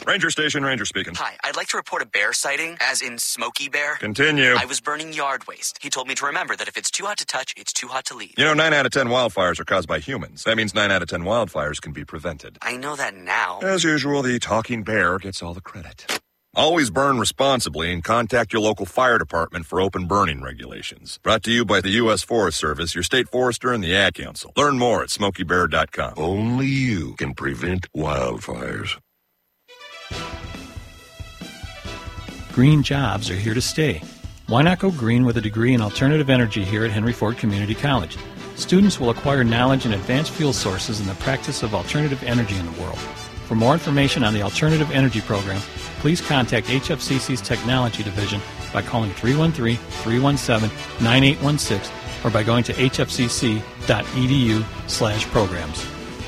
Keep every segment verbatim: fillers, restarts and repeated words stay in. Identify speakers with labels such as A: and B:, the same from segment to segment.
A: Ranger Station, Ranger speaking.
B: Hi, I'd like to report a bear sighting, as in Smokey Bear.
A: Continue.
B: I was burning yard waste. He told me to remember that if it's too hot to touch, it's too hot to leave.
A: You know, nine out of ten wildfires are caused by humans. That means nine out of ten wildfires can be prevented.
B: I know that now.
A: As usual, the talking bear gets all the credit. Always burn responsibly and contact your local fire department for open burning regulations. Brought to you by the U S Forest Service, your state forester, and the Ad Council. Learn more at smokey bear dot com.
C: Only you can prevent wildfires.
D: Green jobs are here to stay. Why not go green with a degree in alternative energy here at Henry Ford Community College? Students will acquire knowledge in advanced fuel sources and the practice of alternative energy in the world. For more information on the Alternative Energy Program, please contact H F C C's Technology Division by calling three one three, three one seven, nine eight one six or by going to h f c c dot e d u slash programs.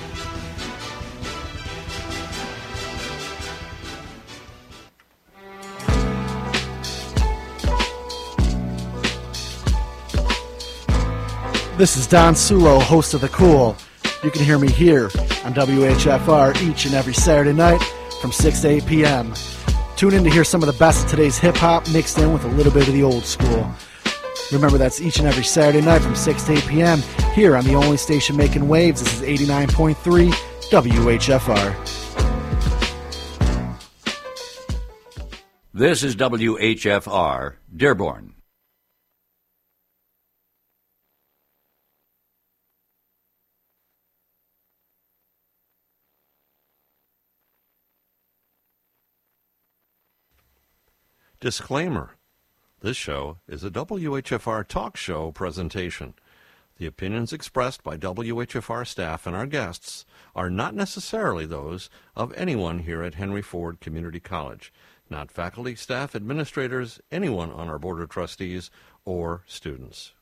E: This is Don Sulo, host of The Cool. You can hear me here on W H F R each and every Saturday night from six to eight p.m. Tune in to hear some of the best of today's hip-hop mixed in with a little bit of the old school. Remember, that's each and every Saturday night from six to eight p.m. here on the only station making waves. This is eighty-nine point three W H F R.
F: This is W H F R, Dearborn.
G: Disclaimer. This show is a W H F R talk show presentation. The opinions expressed by W H F R staff and our guests are not necessarily those of anyone here at Henry Ford Community College, not faculty, staff, administrators, anyone on our board of trustees, or students.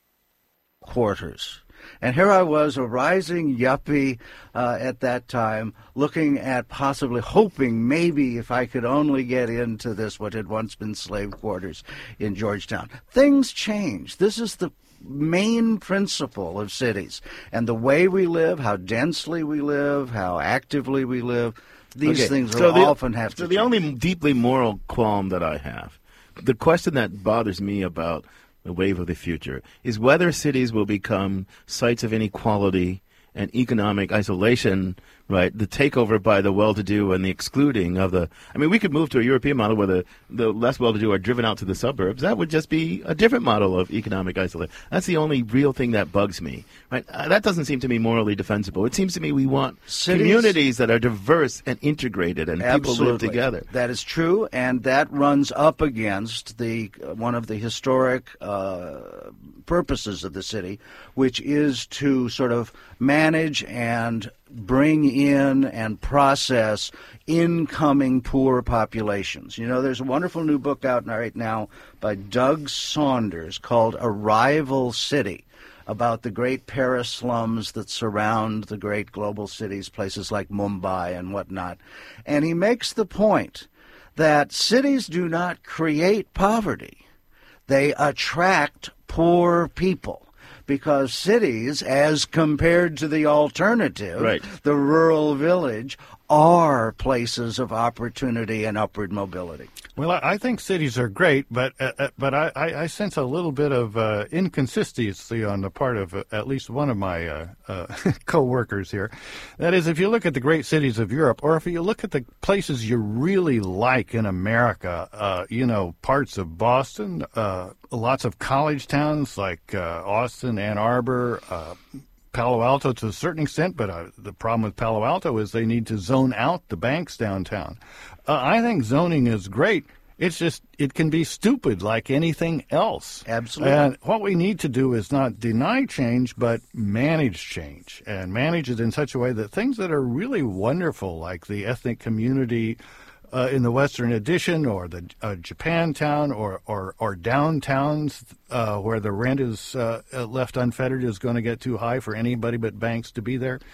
H: Quarters. And here I was, a rising yuppie uh, at that time, looking at possibly hoping maybe if I could only get into this, what had once been slave quarters in Georgetown. Things change. This is the main principle of cities. And the way we live, how densely we live, how actively we live, these
I: okay.
H: things
I: so
H: will
I: the,
H: often have to
I: So
H: change.
I: the only deeply moral qualm that I have, the question that bothers me about the wave of the future, is whether cities will become sites of inequality and economic isolation, right? The takeover by the well-to-do and the excluding of the... I mean, we could move to a European model where the, the less well-to-do are driven out to the suburbs. That would just be a different model of economic isolation. That's the only real thing that bugs me, right? Uh, that doesn't seem to me morally defensible. It seems to me we want
H: Cities,
I: communities that are diverse and integrated and
H: absolutely.
I: people live together.
H: That is true, and that runs up against the uh, one of the historic uh, purposes of the city, which is to sort of manage and bring in and process incoming poor populations. You know, there's a wonderful new book out right now by Doug Saunders called Arrival City, about the great Paris slums that surround the great global cities, places like Mumbai and whatnot. And he makes the point that cities do not create poverty. They attract poor people. Because cities, as compared to the alternative,
I: right.
H: the rural village, are places of opportunity and upward mobility.
J: Well, I think cities are great, but uh, but I, I sense a little bit of uh, inconsistency on the part of uh, at least one of my uh, uh, co-workers here. That is, if you look at the great cities of Europe, or if you look at the places you really like in America, uh, you know, parts of Boston, uh, lots of college towns like uh, Austin, Ann Arbor, uh, Palo Alto to a certain extent, but uh, the problem with Palo Alto is they need to zone out the banks downtown. Uh, I think zoning is great. It's just, it can be stupid like anything else.
H: Absolutely.
J: And what we need to do is not deny change, but manage change, and manage it in such a way that things that are really wonderful, like the ethnic community Uh, in the Western Addition, or the uh, Japantown, or or, or downtowns uh, where the rent is uh, left unfettered is going to get too high for anybody but banks to be there.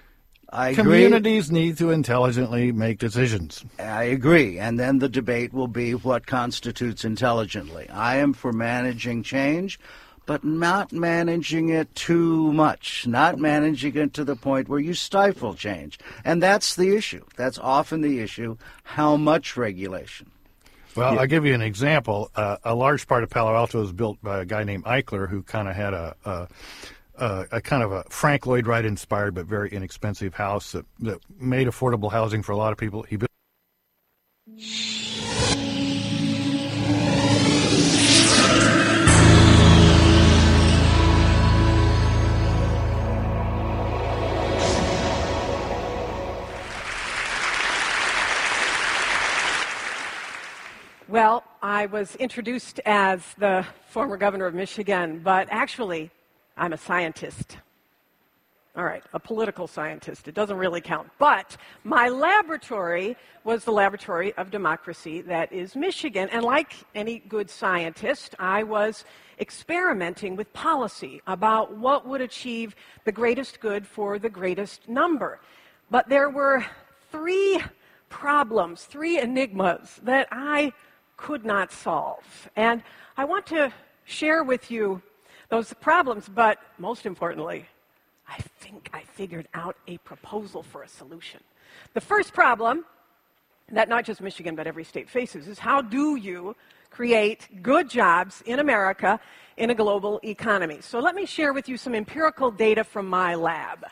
H: I
J: Communities
H: agree.
J: need to intelligently make decisions.
H: I agree. And then the debate will be what constitutes intelligently. I am for managing change, but not managing it too much, not managing it to the point where you stifle change. And that's the issue. That's often the issue, how much regulation.
J: Well,
H: Yeah.
J: I'll give you an example. Uh, a large part of Palo Alto was built by a guy named Eichler, who kind of had a, a, a, a kind of a Frank Lloyd Wright-inspired but very inexpensive house that, that made affordable housing for a lot of people. He built
K: Well, I was introduced as the former governor of Michigan, but actually, I'm a scientist. All right, a political scientist. It doesn't really count. But my laboratory was the laboratory of democracy that is Michigan. And like any good scientist, I was experimenting with policy about what would achieve the greatest good for the greatest number. But there were three problems, three enigmas that I could not solve. And I want to share with you those problems, but most importantly, I think I figured out a proposal for a solution. The first problem that not just Michigan but every state faces is how do you create good jobs in America in a global economy? So let me share with you some empirical data from my lab.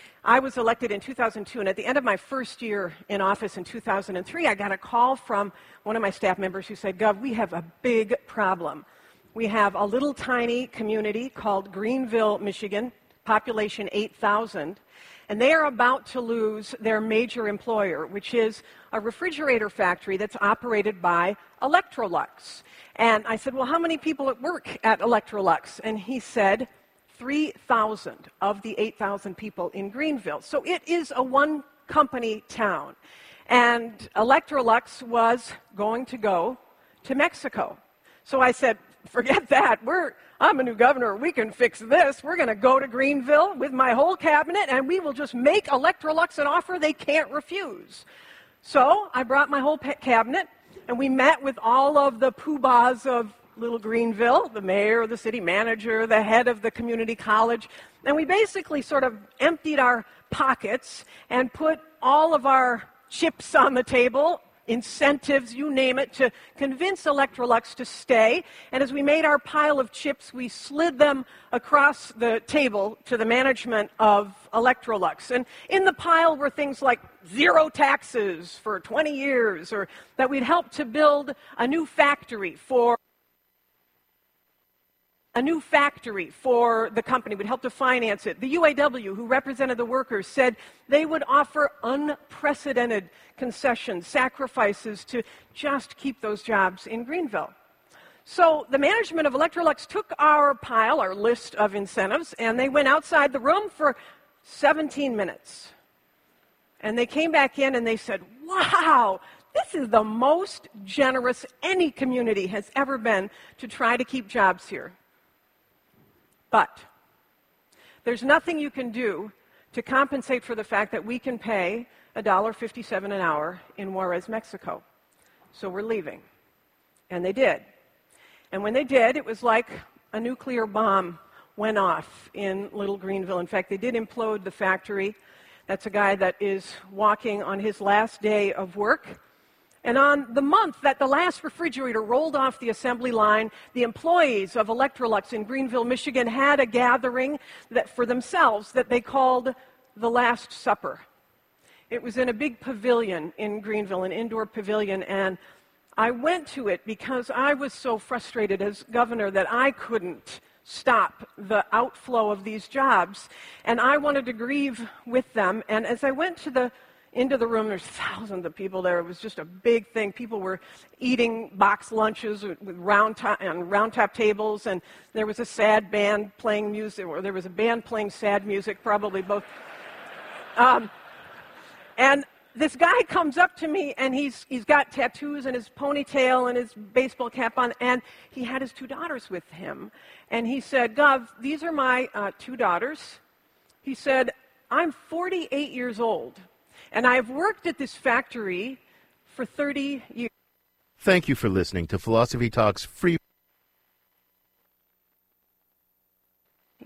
K: I was elected in two thousand two, and at the end of my first year in office in two thousand three, I got a call from one of my staff members who said, Gov, we have a big problem. We have a little tiny community called Greenville, Michigan, population eight thousand, and they are about to lose their major employer, which is a refrigerator factory that's operated by Electrolux. And I said, well, how many people at work at Electrolux? And he said, three thousand of the eight thousand people in Greenville. So it is a one-company town. And Electrolux was going to go to Mexico. So I said, forget that. We're, I'm a new governor. We can fix this. We're going to go to Greenville with my whole cabinet, and we will just make Electrolux an offer they can't refuse. So I brought my whole cabinet, and we met with all of the poobahs of Little Greenville, the mayor, the city manager, the head of the community college, and we basically sort of emptied our pockets and put all of our chips on the table, incentives, you name it, to convince Electrolux to stay. And as we made our pile of chips, we slid them across the table to the management of Electrolux. And in the pile were things like zero taxes for twenty years, or that we'd help to build a new factory for a new factory for the company, would help to finance it. The U A W, who represented the workers, said they would offer unprecedented concessions, sacrifices to just keep those jobs in Greenville. So the management of Electrolux took our pile, our list of incentives, and they went outside the room for seventeen minutes. And they came back in and they said, wow, this is the most generous any community has ever been to try to keep jobs here. But there's nothing you can do to compensate for the fact that we can pay one dollar fifty-seven an hour in Juarez, Mexico. So we're leaving. And they did. And when they did, it was like a nuclear bomb went off in Little Greenville. In fact, they did implode the factory. That's a guy that is walking on his last day of work. And on the month that the last refrigerator rolled off the assembly line, the employees of Electrolux in Greenville, Michigan, had a gathering that for themselves that they called the Last Supper. It was in a big pavilion in Greenville, an indoor pavilion, and I went to it because I was so frustrated as governor that I couldn't stop the outflow of these jobs, and I wanted to grieve with them. And as I went to the into the room, there's thousands of people there. It was just a big thing. People were eating box lunches with round top, and round top tables, and there was a sad band playing music, or there was a band playing sad music, probably both. Um, and this guy comes up to me, and he's he's got tattoos and his ponytail and his baseball cap on, and he had his two daughters with him. And he said, Gov, these are my uh, two daughters. He said, I'm forty-eight years old. And I've worked at this factory for thirty years.
I: Thank you for listening to Philosophy Talk's free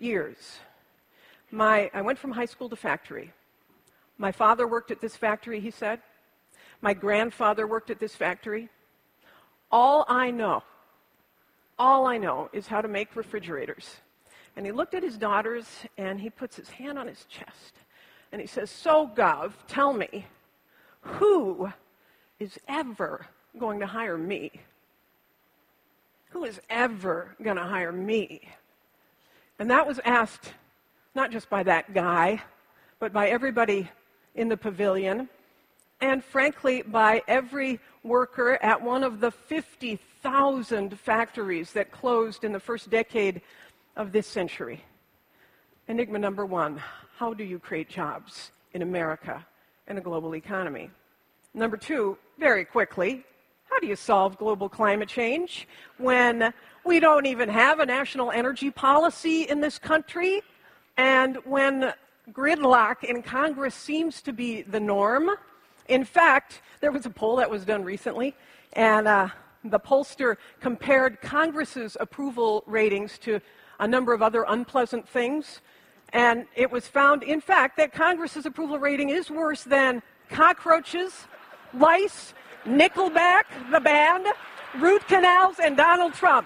K: years. My, I went from high school to factory. My father worked at this factory, he said. My grandfather worked at this factory. All I know, all I know is how to make refrigerators. And he looked at his daughters, and he puts his hand on his chest, and he says, so, Gov, tell me, who is ever going to hire me? Who is ever going to hire me? And that was asked not just by that guy, but by everybody in the pavilion, and frankly, by every worker at one of the fifty thousand factories that closed in the first decade of this century. Enigma number one, how do you create jobs in America and a global economy? Number two, very quickly, how do you solve global climate change when we don't even have a national energy policy in this country, and when gridlock in Congress seems to be the norm? In fact, there was a poll that was done recently, and uh, the pollster compared Congress's approval ratings to a number of other unpleasant things, and it was found, in fact, that Congress's approval rating is worse than cockroaches, lice, Nickelback, the band, root canals, and Donald Trump.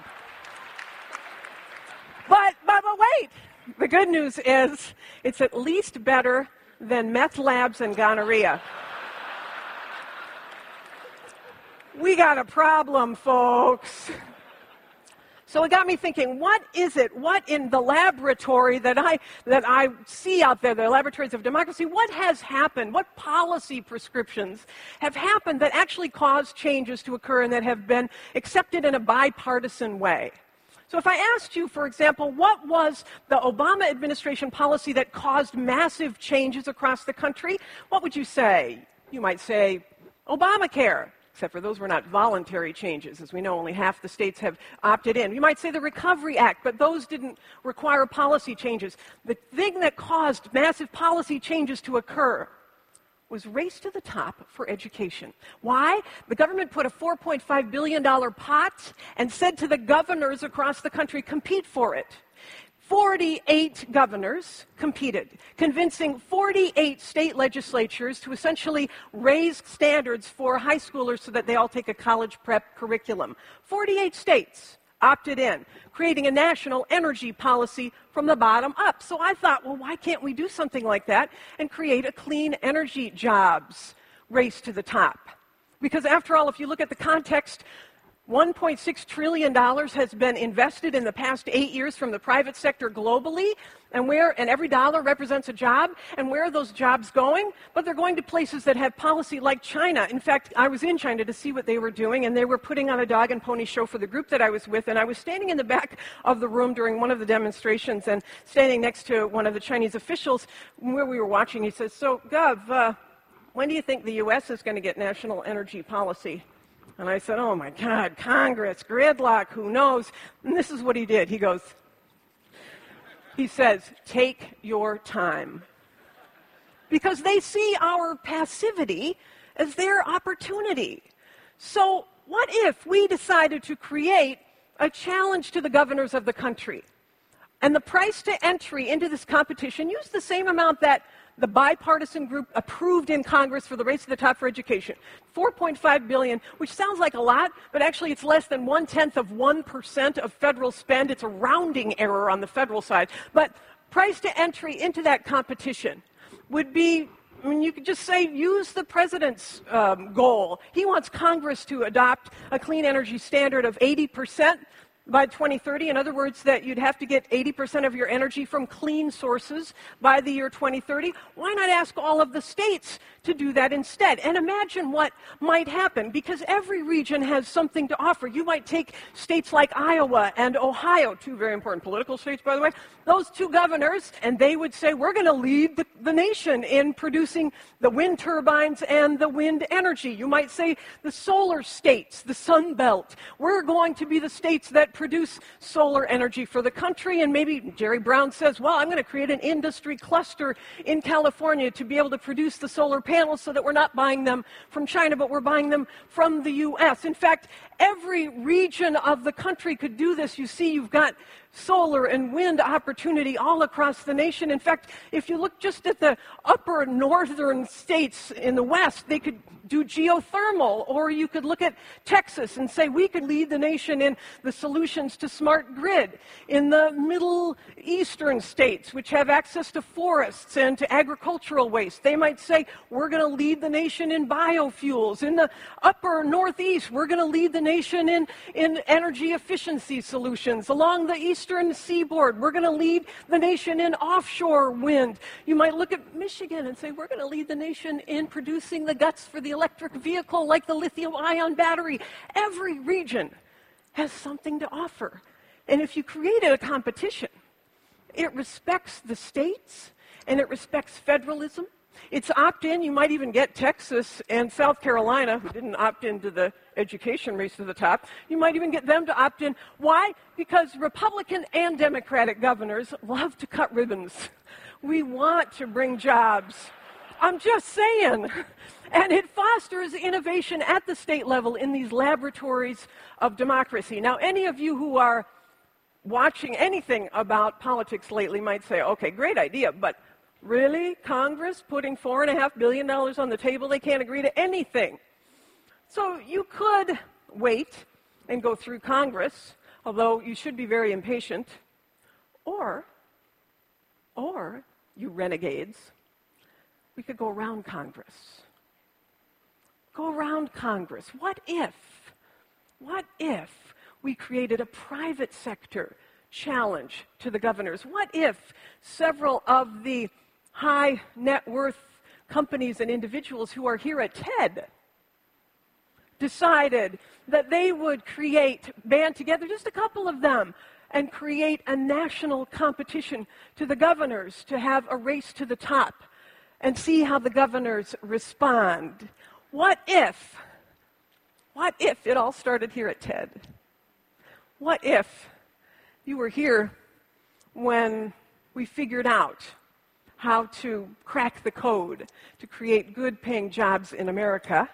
K: But, but, but wait, the good news is it's at least better than meth labs and gonorrhea. We got a problem, folks. So it got me thinking, what is it, what in the laboratory that I, that I see out there, the laboratories of democracy, what has happened? What policy prescriptions have happened that actually caused changes to occur and that have been accepted in a bipartisan way? So if I asked you, for example, what was the Obama administration policy that caused massive changes across the country, what would you say? You might say Obamacare. Except for those were not voluntary changes. As we know, only half the states have opted in. You might say the Recovery Act, but those didn't require policy changes. The thing that caused massive policy changes to occur was race to the top for education. Why? The government put a four point five billion dollars pot and said to the governors across the country, compete for it. forty-eight governors competed, convincing forty-eight state legislatures to essentially raise standards for high schoolers so that they all take a college prep curriculum. forty-eight states opted in, creating a national energy policy from the bottom up. So I thought, well, why can't we do something like that and create a clean energy jobs race to the top? Because after all, if you look at the context, one point six trillion dollars has been invested in the past eight years from the private sector globally, and where and every dollar represents a job. And where are those jobs going? But they're going to places that have policy like China. In fact, I was in China to see what they were doing, and they were putting on a dog and pony show for the group that I was with, and I was standing in the back of the room during one of the demonstrations and standing next to one of the Chinese officials where we were watching. He says, so, Gov, uh, when do you think the U S is going to get national energy policy? And I said, oh, my God, Congress, gridlock, who knows? And this is what he did. He goes, he says, take your time. Because they see our passivity as their opportunity. So what if we decided to create a challenge to the governors of the country? And the price to entry into this competition, use the same amount that the bipartisan group approved in Congress for the race to the top for education, four point five billion dollars, which sounds like a lot, but actually it's less than one-tenth of one percent of federal spend. It's a rounding error on the federal side. But price to entry into that competition would be, I mean, you could just say, use the president's um, goal. He wants Congress to adopt a clean energy standard of eighty percent by twenty thirty. In other words, that you'd have to get eighty percent of your energy from clean sources by the year twenty thirty. Why not ask all of the states to do that instead? And imagine what might happen, because every region has something to offer. You might take states like Iowa and Ohio, two very important political states, by the way, those two governors, and they would say, we're going to lead the, the nation in producing the wind turbines and the wind energy. You might say the solar states, the Sun Belt, we're going to be the states that produce solar energy for the country. And maybe Jerry Brown says, well, I'm going to create an industry cluster in California to be able to produce the solar panels channels so that we're not buying them from China, but we're buying them from the U S. In fact, every region of the country could do this. You see, you've got solar and wind opportunity all across the nation. In fact, if you look just at the upper northern states in the West, they could do geothermal, or you could look at Texas and say we could lead the nation in the solutions to smart grid. In the Middle Eastern states, which have access to forests and to agricultural waste, they might say we're going to lead the nation in biofuels. In the upper Northeast, we're going to lead the nation in, in energy efficiency solutions. Along the eastern seaboard, we're going to lead the nation in offshore wind. You might look at Michigan and say we're going to lead the nation in producing the guts for the electric vehicle like the lithium-ion battery. Every region has something to offer. And if you created a competition, it respects the states and it respects federalism. It's opt-in. You might even get Texas and South Carolina, who didn't opt into the education race to the top. You might even get them to opt in. Why? Because Republican and Democratic governors love to cut ribbons. We want to bring jobs. I'm just saying. And it fosters innovation at the state level in these laboratories of democracy. Now, any of you who are watching anything about politics lately might say, okay, great idea, but really? Congress putting four and a half billion dollars on the table? They can't agree to anything. So you could wait and go through Congress, although you should be very impatient. Or, or, you renegades, we could go around Congress. Go around Congress. What if, what if we created a private sector challenge to the governors? What if several of the high net worth companies and individuals who are here at TED decided that they would create, band together, just a couple of them, and create a national competition to the governors to have a race to the top and see how the governors respond? What if, what if it all started here at TED? What if you were here when we figured out how to crack the code to create good-paying jobs in America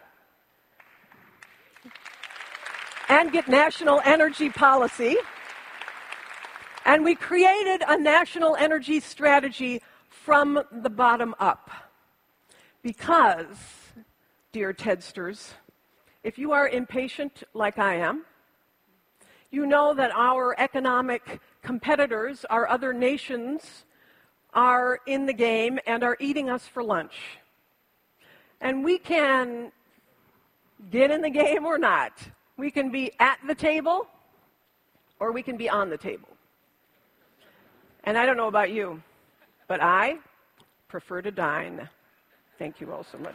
K: and get national energy policy, and we created a national energy strategy from the bottom up? Because, dear TEDsters, if you are impatient like I am, you know that our economic competitors, our other nations, are in the game and are eating us for lunch. And we can get in the game or not. We can be at the table or we can be on the table. And I don't know about you, but I prefer to dine. Thank you all so much.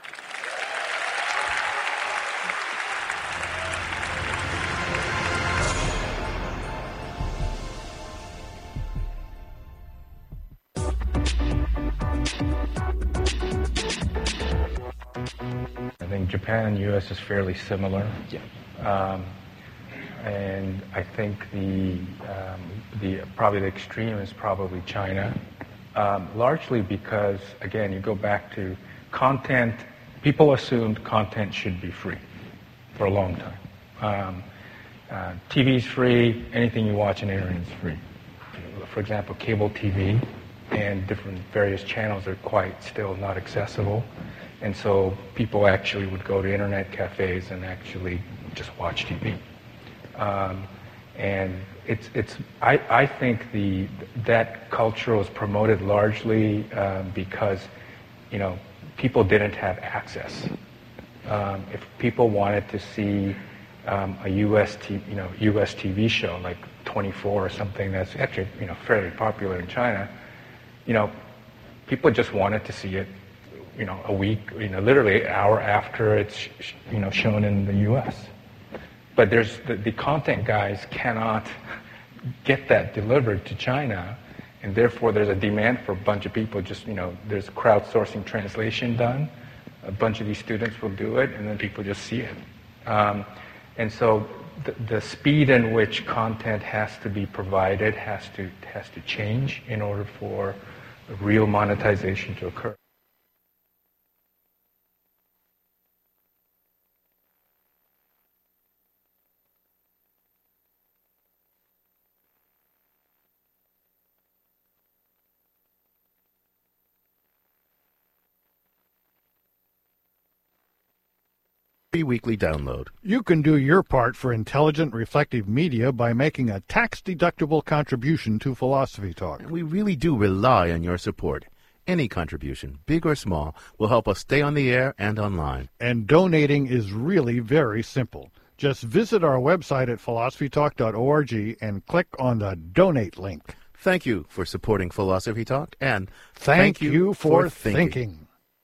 L: I think Japan and U S is fairly similar.
M: Yeah.
L: Um, and I think the, um, the probably the extreme is probably China, um, largely because, again, you go back to content. People assumed content should be free for a long time. Um, uh, T V is free. Anything you watch on the internet is free. For example, cable T V and different various channels are quite still not accessible. And so people actually would go to internet cafes and actually just watch T V. Um, and it's, it's, I, I think the, that culture was promoted largely um, because, you know, people didn't have access. Um, if people wanted to see um, a U S T, you know, U S T V show like twenty-four or something that's actually, you know, fairly popular in China, you know, people just wanted to see it, you know, a week, you know, literally an hour after it's, you know, shown in the U S. But there's the, the content guys cannot get that delivered to China, and therefore there's a demand for a bunch of people. Just, you know, there's crowdsourcing translation done. A bunch of these students will do it, and then people just see it. Um, and so the, the speed in which content has to be provided has to has to change in order for real monetization to occur.
I: weekly download.
J: You can do your part for intelligent, reflective media by making a tax-deductible contribution to Philosophy Talk.
I: And we really do rely on your support. Any contribution, big or small, will help us stay on the air and online.
J: And donating is really very simple. Just visit our website at philosophy talk dot org and click on the Donate link.
I: Thank you for supporting Philosophy Talk, and
J: thank,
I: thank you,
J: you for,
I: for thinking.
J: thinking.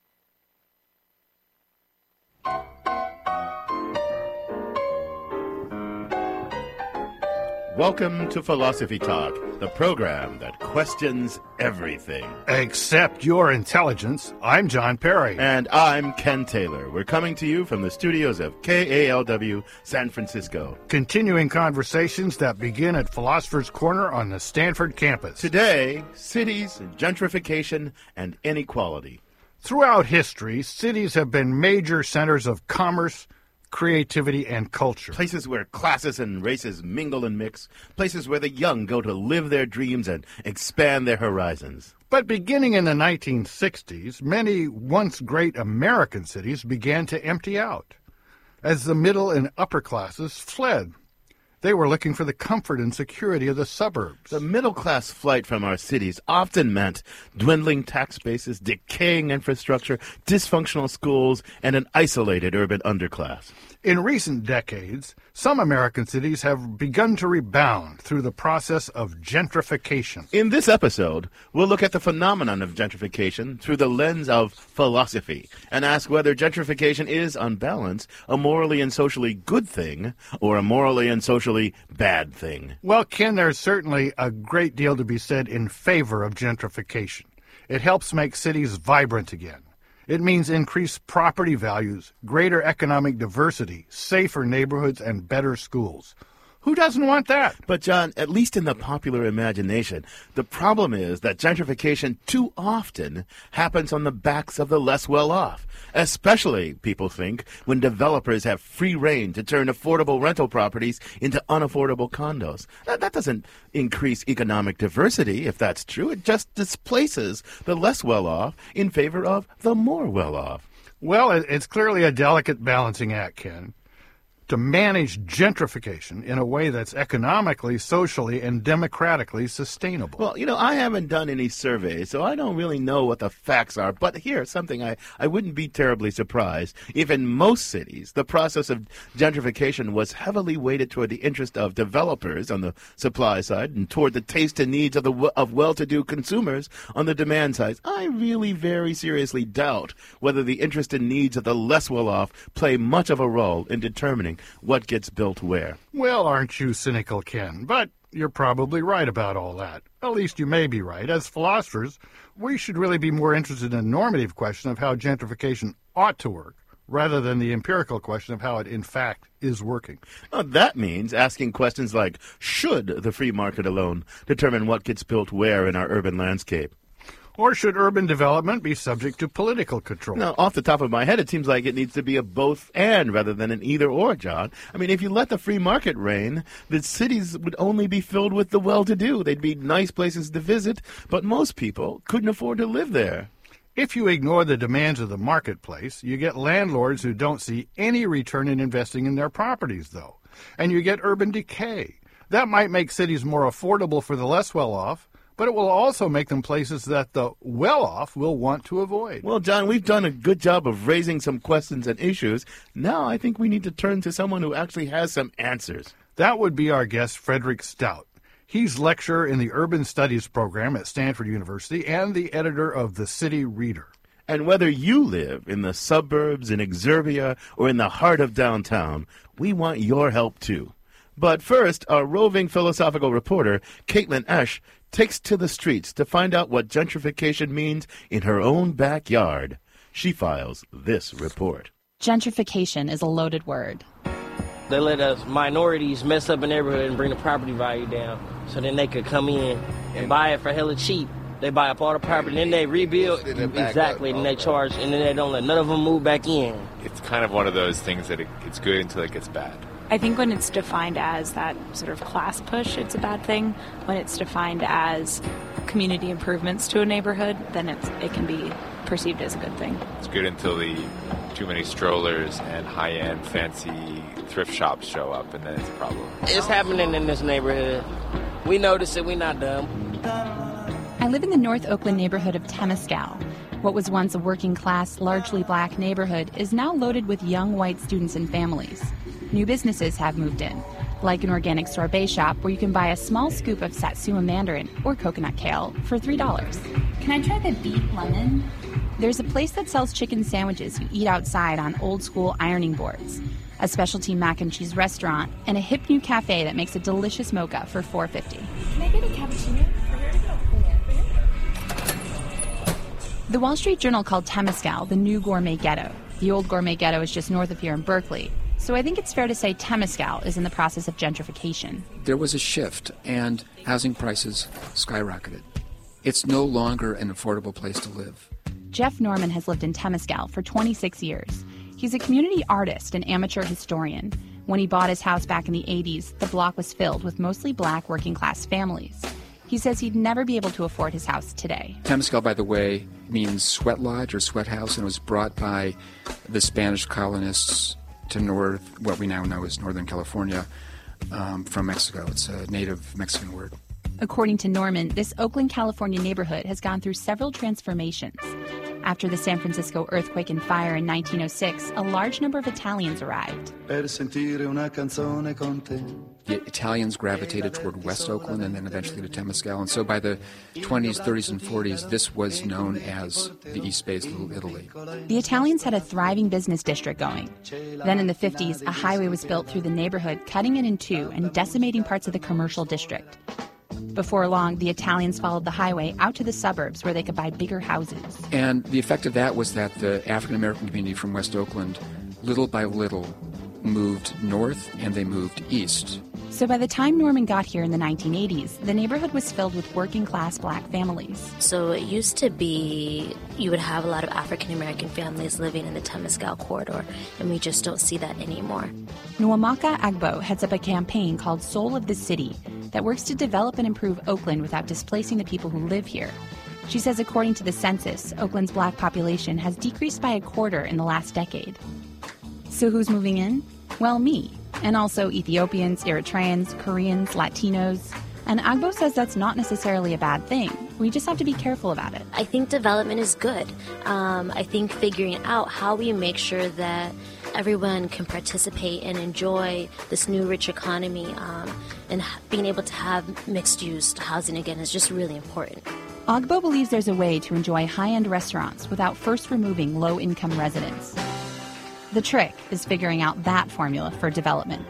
I: Welcome to Philosophy Talk, the program that questions everything.
J: Except your intelligence. I'm John Perry.
I: And I'm Ken Taylor. We're coming to you from the studios of K A L W San Francisco.
J: Continuing conversations that begin at Philosopher's Corner on the Stanford campus.
I: Today, cities, gentrification, and inequality.
J: Throughout history, cities have been major centers of commerce, creativity, and culture.
I: Places where classes and races mingle and mix. Places where the young go to live their dreams and expand their horizons.
J: But beginning in the nineteen sixties, many once great American cities began to empty out as the middle and upper classes fled. They were looking for the comfort and security of the suburbs.
I: The middle-class flight from our cities often meant dwindling tax bases, decaying infrastructure, dysfunctional schools, and an isolated urban underclass.
J: In recent decades, some American cities have begun to rebound through the process of gentrification.
I: In this episode, we'll look at the phenomenon of gentrification through the lens of philosophy and ask whether gentrification is, on balance, a morally and socially good thing or a morally and socially bad thing.
J: Well, Ken, there's certainly a great deal to be said in favor of gentrification. It helps make cities vibrant again. It means increased property values, greater economic diversity, safer neighborhoods, and better schools. Who doesn't want that?
I: But, John, at least in the popular imagination, the problem is that gentrification too often happens on the backs of the less well-off, especially, people think, when developers have free rein to turn affordable rental properties into unaffordable condos. That, that doesn't increase economic diversity, if that's true. It just displaces the less well-off in favor of the more well-off.
J: Well, it's clearly a delicate balancing act, Ken, to manage gentrification in a way that's economically, socially, and democratically sustainable.
I: Well, you know, I haven't done any surveys, so I don't really know what the facts are. But here's something I, I wouldn't be terribly surprised if in most cities the process of gentrification was heavily weighted toward the interest of developers on the supply side and toward the taste and needs of, the, of well-to-do consumers on the demand side. I really very seriously doubt whether the interest and needs of the less well-off play much of a role in determining what gets built where.
J: Well, aren't you cynical, Ken? But you're probably right about all that. At least you may be right. As philosophers, we should really be more interested in the normative question of how gentrification ought to work, rather than the empirical question of how it, in fact, is working.
I: Well, that means asking questions like, should the free market alone determine what gets built where in our urban landscape?
J: Or should urban development be subject to political control?
I: Now, off the top of my head, it seems like it needs to be a both and rather than an either or, John. I mean, if you let the free market reign, the cities would only be filled with the well-to-do. They'd be nice places to visit, but most people couldn't afford to live there.
J: If you ignore the demands of the marketplace, you get landlords who don't see any return in investing in their properties, though. And you get urban decay. That might make cities more affordable for the less well-off, but it will also make them places that the well-off will want to avoid.
I: Well, John, we've done a good job of raising some questions and issues. Now I think we need to turn to someone who actually has some answers.
J: That would be our guest, Frederick Stout. He's lecturer in the Urban Studies program at Stanford University and the editor of The City Reader.
I: And whether you live in the suburbs, in exurbia, or in the heart of downtown, we want your help too. But first, our roving philosophical reporter, Caitlin Esch, takes to the streets to find out what gentrification means in her own backyard. She files this report.
M: Gentrification is a loaded word.
N: They let us minorities mess up a neighborhood and bring the property value down so then they could come in and buy it for hella cheap. They buy up all the property, then they rebuild. Exactly, and they charge, and then they don't let none of them move back in.
O: It's kind of one of those things that it, it's good until it gets bad.
P: I think when it's defined as that sort of class push, it's a bad thing. When it's defined as community improvements to a neighborhood, then it's, it can be perceived as a good thing.
O: It's good until the too many strollers and high-end fancy thrift shops show up, and then it's a problem.
N: It's happening in this neighborhood. We notice it. We not dumb.
M: I live in the North Oakland neighborhood of Temescal. What was once a working-class, largely black neighborhood is now loaded with young white students and families. New businesses have moved in, like an organic sorbet shop where you can buy a small scoop of Satsuma mandarin or coconut kale for three dollars. Can I try the beet lemon? There's a place that sells chicken sandwiches you eat outside on old-school ironing boards, a specialty mac and cheese restaurant, and a hip new cafe that makes a delicious mocha for four dollars and fifty cents.
P: Can I get a cappuccino?
M: The Wall Street Journal called Temescal the new gourmet ghetto. The old gourmet ghetto is just north of here in Berkeley, so I think it's fair to say Temescal is in the process of gentrification.
Q: There was a shift, and housing prices skyrocketed. It's no longer an affordable place to live.
M: Jeff Norman has lived in Temescal for twenty-six years. He's a community artist and amateur historian. When he bought his house back in the eighties, the block was filled with mostly black working-class families. He says he'd never be able to afford his house today.
Q: Temescal, by the way, means sweat lodge or sweat house, and it was brought by the Spanish colonists to north, what we now know as Northern California, um, from Mexico. It's a native Mexican word.
M: According to Norman, this Oakland, California neighborhood has gone through several transformations. After the San Francisco earthquake and fire in nineteen oh six, a large number of Italians arrived.
Q: The Italians gravitated toward West Oakland and then eventually to Temescal. And so by the twenties, thirties, and forties, this was known as the East Bay's Little Italy.
M: The Italians had a thriving business district going. Then in the fifties, a highway was built through the neighborhood, cutting it in two and decimating parts of the commercial district. Before long, the Italians followed the highway out to the suburbs where they could buy bigger houses.
Q: And the effect of that was that the African-American community from West Oakland, little by little, moved north and they moved east.
M: So by the time Norman got here in the nineteen eighties, the neighborhood was filled with working-class black families.
R: So it used to be you would have a lot of African-American families living in the Temescal corridor, and we just don't see that anymore.
M: Nwamaka Agbo heads up a campaign called Soul of the City that works to develop and improve Oakland without displacing the people who live here. She says according to the census, Oakland's black population has decreased by a quarter in the last decade. So who's moving in? Well, me. And also Ethiopians, Eritreans, Koreans, Latinos. And Agbo says that's not necessarily a bad thing. We just have to be careful about it.
R: I think development is good. Um, I think figuring out how we make sure that everyone can participate and enjoy this new rich economy um, and being able to have mixed-use housing again is just really important.
M: Agbo believes there's a way to enjoy high-end restaurants without first removing low-income residents. The trick is figuring out that formula for development.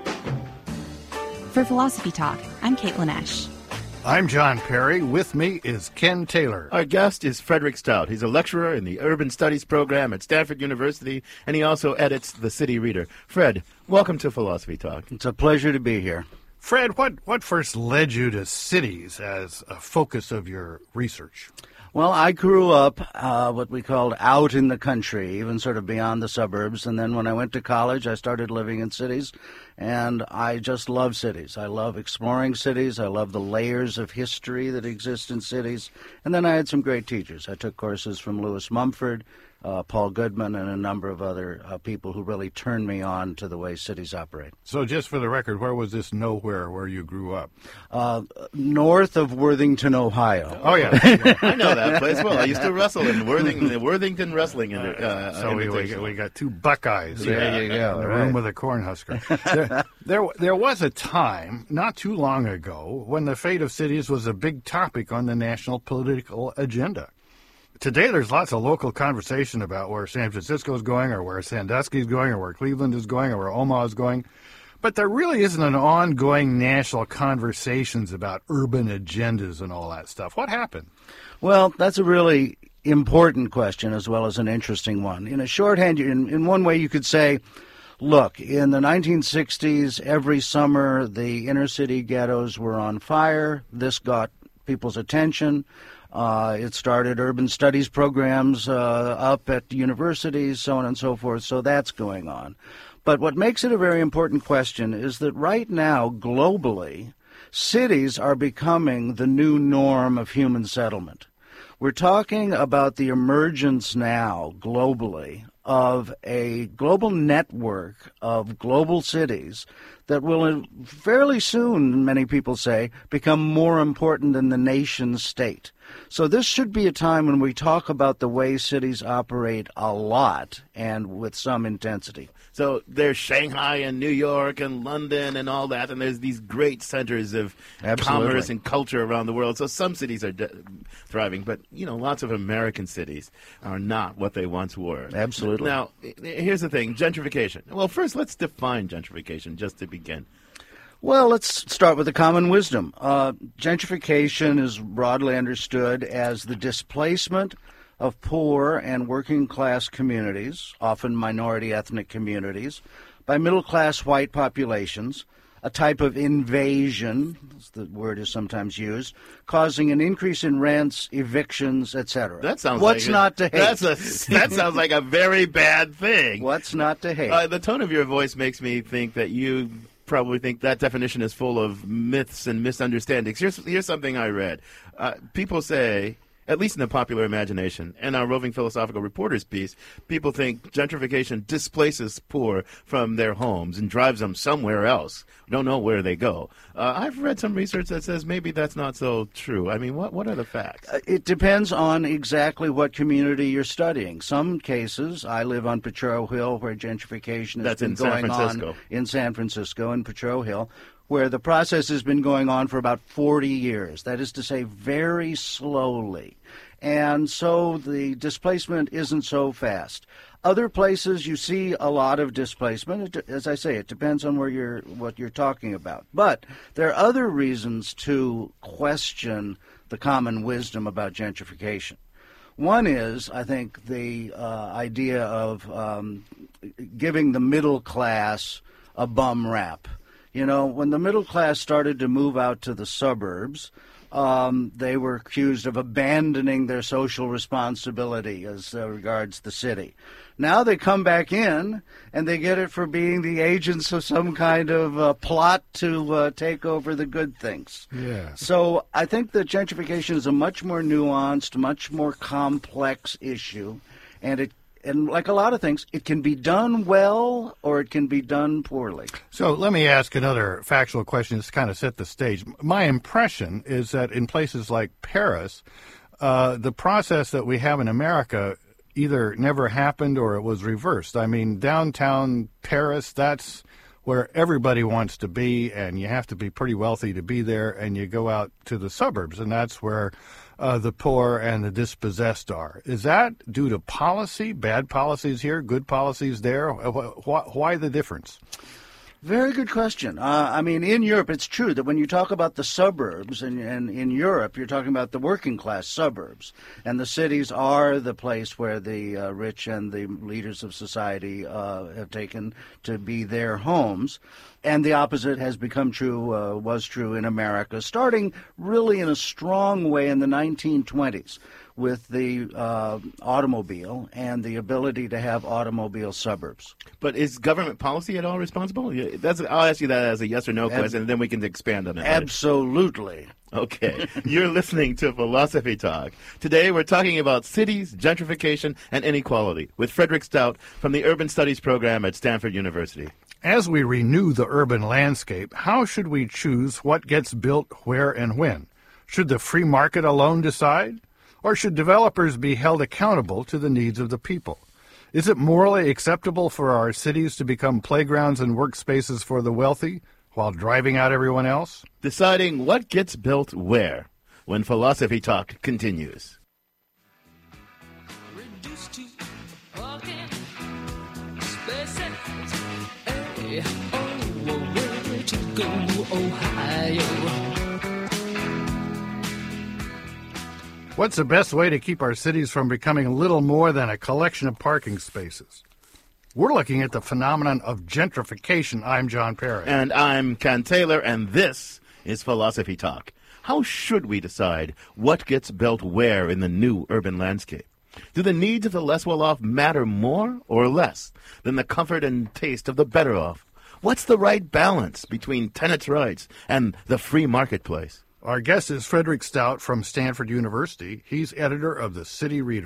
M: For Philosophy Talk, I'm Caitlin Esch.
J: I'm John Perry. With me is Ken Taylor.
I: Our guest is Frederick Stout. He's a lecturer in the Urban Studies program at Stanford University, and he also edits The City Reader. Fred, welcome to Philosophy Talk.
H: It's a pleasure to be here.
J: Fred, what, what first led you to cities as a focus of your research?
H: Well, I grew up uh, what we called out in the country, even sort of beyond the suburbs. And then when I went to college, I started living in cities. And I just love cities. I love exploring cities. I love the layers of history that exist in cities. And then I had some great teachers. I took courses from Lewis Mumford, uh, Paul Goodman, and a number of other uh, people who really turned me on to the way cities operate.
J: So just for the record, where was this nowhere where you grew up?
H: Uh, north of Worthington, Ohio.
J: Oh, yeah.
I: I know that place well. I used to wrestle in Worthington, the Worthington Wrestling. Uh, uh,
J: so we, we, we got two Buckeyes
H: there
J: yeah,
H: you go,
J: in the
H: right.
J: room with a Cornhusker. there, there, there was a time, not too long ago, when the fate of cities was a big topic on the national political agenda. Today, there's lots of local conversation about where San Francisco is going, or where Sandusky is going, or where Cleveland is going, or where Omaha is going. But there really isn't an ongoing national conversations about urban agendas and all that stuff. What happened?
H: Well, that's a really important question as well as an interesting one. In a shorthand, in, in one way you could say, look, in the nineteen sixties, every summer the inner city ghettos were on fire. This got people's attention. Uh, it started urban studies programs uh, up at universities, so on and so forth. So that's going on. But what makes it a very important question is that right now, globally, cities are becoming the new norm of human settlement. We're talking about the emergence now, globally, of a global network of global cities that will fairly soon, many people say, become more important than the nation state. So this should be a time when we talk about the way cities operate a lot and with some intensity.
I: So there's Shanghai and New York and London and all that, and there's these great centers of
H: Absolutely.
I: commerce and culture around the world. So some cities are de- thriving, but, you know, lots of American cities are not what they once were.
H: Absolutely.
I: Now, here's the thing, gentrification. Well, first, let's define gentrification just to begin.
H: Well, let's start with the common wisdom. Uh, gentrification is broadly understood as the displacement of poor and working-class communities, often minority ethnic communities, by middle-class white populations, a type of invasion, as the word is sometimes used, causing an increase in rents, evictions, et cetera.
I: That sounds
H: What's
I: like
H: not
I: a,
H: to hate?
I: That's a, that sounds like a very bad thing.
H: What's not to hate?
I: Uh, the tone of your voice makes me think that you probably think that definition is full of myths and misunderstandings. Here's, here's something I read. Uh, people say, at least in the popular imagination, and our roving philosophical reporters piece, people think gentrification displaces poor from their homes and drives them somewhere else. We don't know where they go. Uh, I've read some research that says maybe that's not so true. I mean, what, what are the facts?
H: Uh, it depends on exactly what community you're studying. Some cases, I live on Potrero Hill, where gentrification has
I: That's
H: been
I: in San
H: going
I: Francisco.
H: on in San Francisco, in Potrero Hill, where the process has been going on for about forty years. That is to say, very slowly. And so the displacement isn't so fast. Other places you see a lot of displacement. It, as I say, it depends on where you're, what you're talking about. But there are other reasons to question the common wisdom about gentrification. One is, I think, the uh, idea of um, giving the middle class a bum rap. You know, when the middle class started to move out to the suburbs, um, they were accused of abandoning their social responsibility as uh, regards the city. Now they come back in, and they get it for being the agents of some kind of uh, plot to uh, take over the good things.
J: Yeah.
H: So I think that gentrification is a much more nuanced, much more complex issue, and it And like a lot of things, it can be done well or it can be done poorly.
J: So let me ask another factual question to kind of set the stage. My impression is that in places like Paris, uh, the process that we have in America either never happened or it was reversed. I mean, downtown Paris, that's where everybody wants to be, and you have to be pretty wealthy to be there, and you go out to the suburbs, and that's where uh, the poor and the dispossessed are. Is that due to policy, bad policies here, good policies there? Why, why the difference?
H: Very good question. Uh, I mean, in Europe, it's true that when you talk about the suburbs, and, and in Europe, you're talking about the working class suburbs. And the cities are the place where the uh, rich and the leaders of society uh, have taken to be their homes. And the opposite has become true, uh, was true in America, starting really in a strong way in the nineteen twenties with the uh, automobile and the ability to have automobile suburbs.
I: But is government policy at all responsible? Yeah, That's, I'll ask you that as a yes or no
H: Ab-
I: question, and then we can expand on it.
H: Absolutely.
I: Okay. You're listening to Philosophy Talk. Today we're talking about cities, gentrification, and inequality with Frederick Stout from the Urban Studies program at Stanford University.
J: As we renew the urban landscape, how should we choose what gets built where and when? Should the free market alone decide? Or should developers be held accountable to the needs of the people? Is it morally acceptable for our cities to become playgrounds and workspaces for the wealthy while driving out everyone else?
I: Deciding what gets built where when Philosophy Talk continues.
J: What's the best way to keep our cities from becoming little more than a collection of parking spaces? We're looking at the phenomenon of gentrification. I'm John Perry.
I: And I'm Ken Taylor, and this is Philosophy Talk. How should we decide what gets built where in the new urban landscape? Do the needs of the less well-off matter more or less than the comfort and taste of the better-off? What's the right balance between tenants' rights and the free marketplace?
J: Our guest is Frederick Stout from Stanford University. He's editor of the City Reader.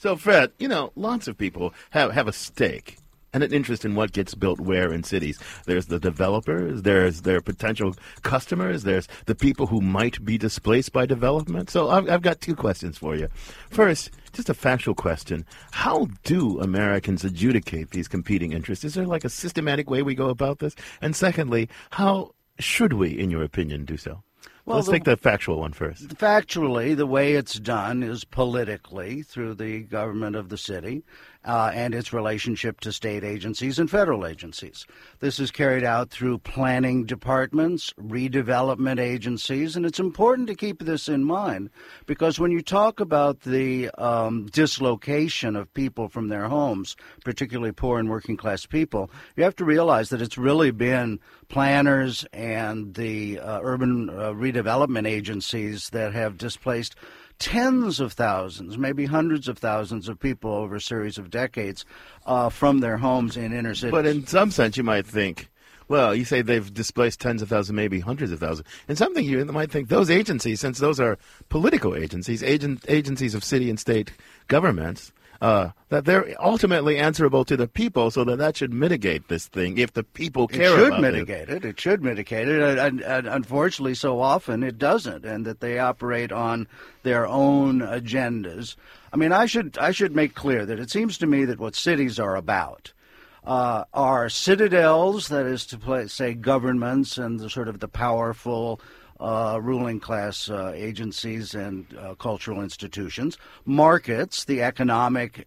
I: So, Fred, you know, lots of people have, have a stake and an interest in what gets built where in cities. There's the developers, there's their potential customers, there's the people who might be displaced by development. So I've, I've got two questions for you. First, just a factual question. How do Americans adjudicate these competing interests? Is there like a systematic way we go about this? And secondly, how should we, in your opinion, do so? Well, Let's the, take the factual one first.
H: Factually, the way it's done is politically through the government of the city uh, and its relationship to state agencies and federal agencies. This is carried out through planning departments, redevelopment agencies, and it's important to keep this in mind because when you talk about the um, dislocation of people from their homes, particularly poor and working class people, you have to realize that it's really been planners and the uh, urban uh, redevelopment agencies that have displaced tens of thousands, maybe hundreds of thousands of people over a series of decades uh, from their homes in inner cities.
I: But in some sense, you might think, well, you say they've displaced tens of thousands, maybe hundreds of thousands. In something, you might think those agencies, since those are political agencies, agent, agencies of city and state governments, Uh, that they're ultimately answerable to the people, so that that should mitigate this thing if the people care
H: about it. It
I: should
H: mitigate it. It should mitigate it. And, and, and unfortunately, so often it doesn't, and that they operate on their own agendas. I mean, I should I should make clear that it seems to me that what cities are about uh, are citadels, that is to play, say, governments and the sort of the powerful Uh, ruling class uh, agencies and uh, cultural institutions, markets, the economic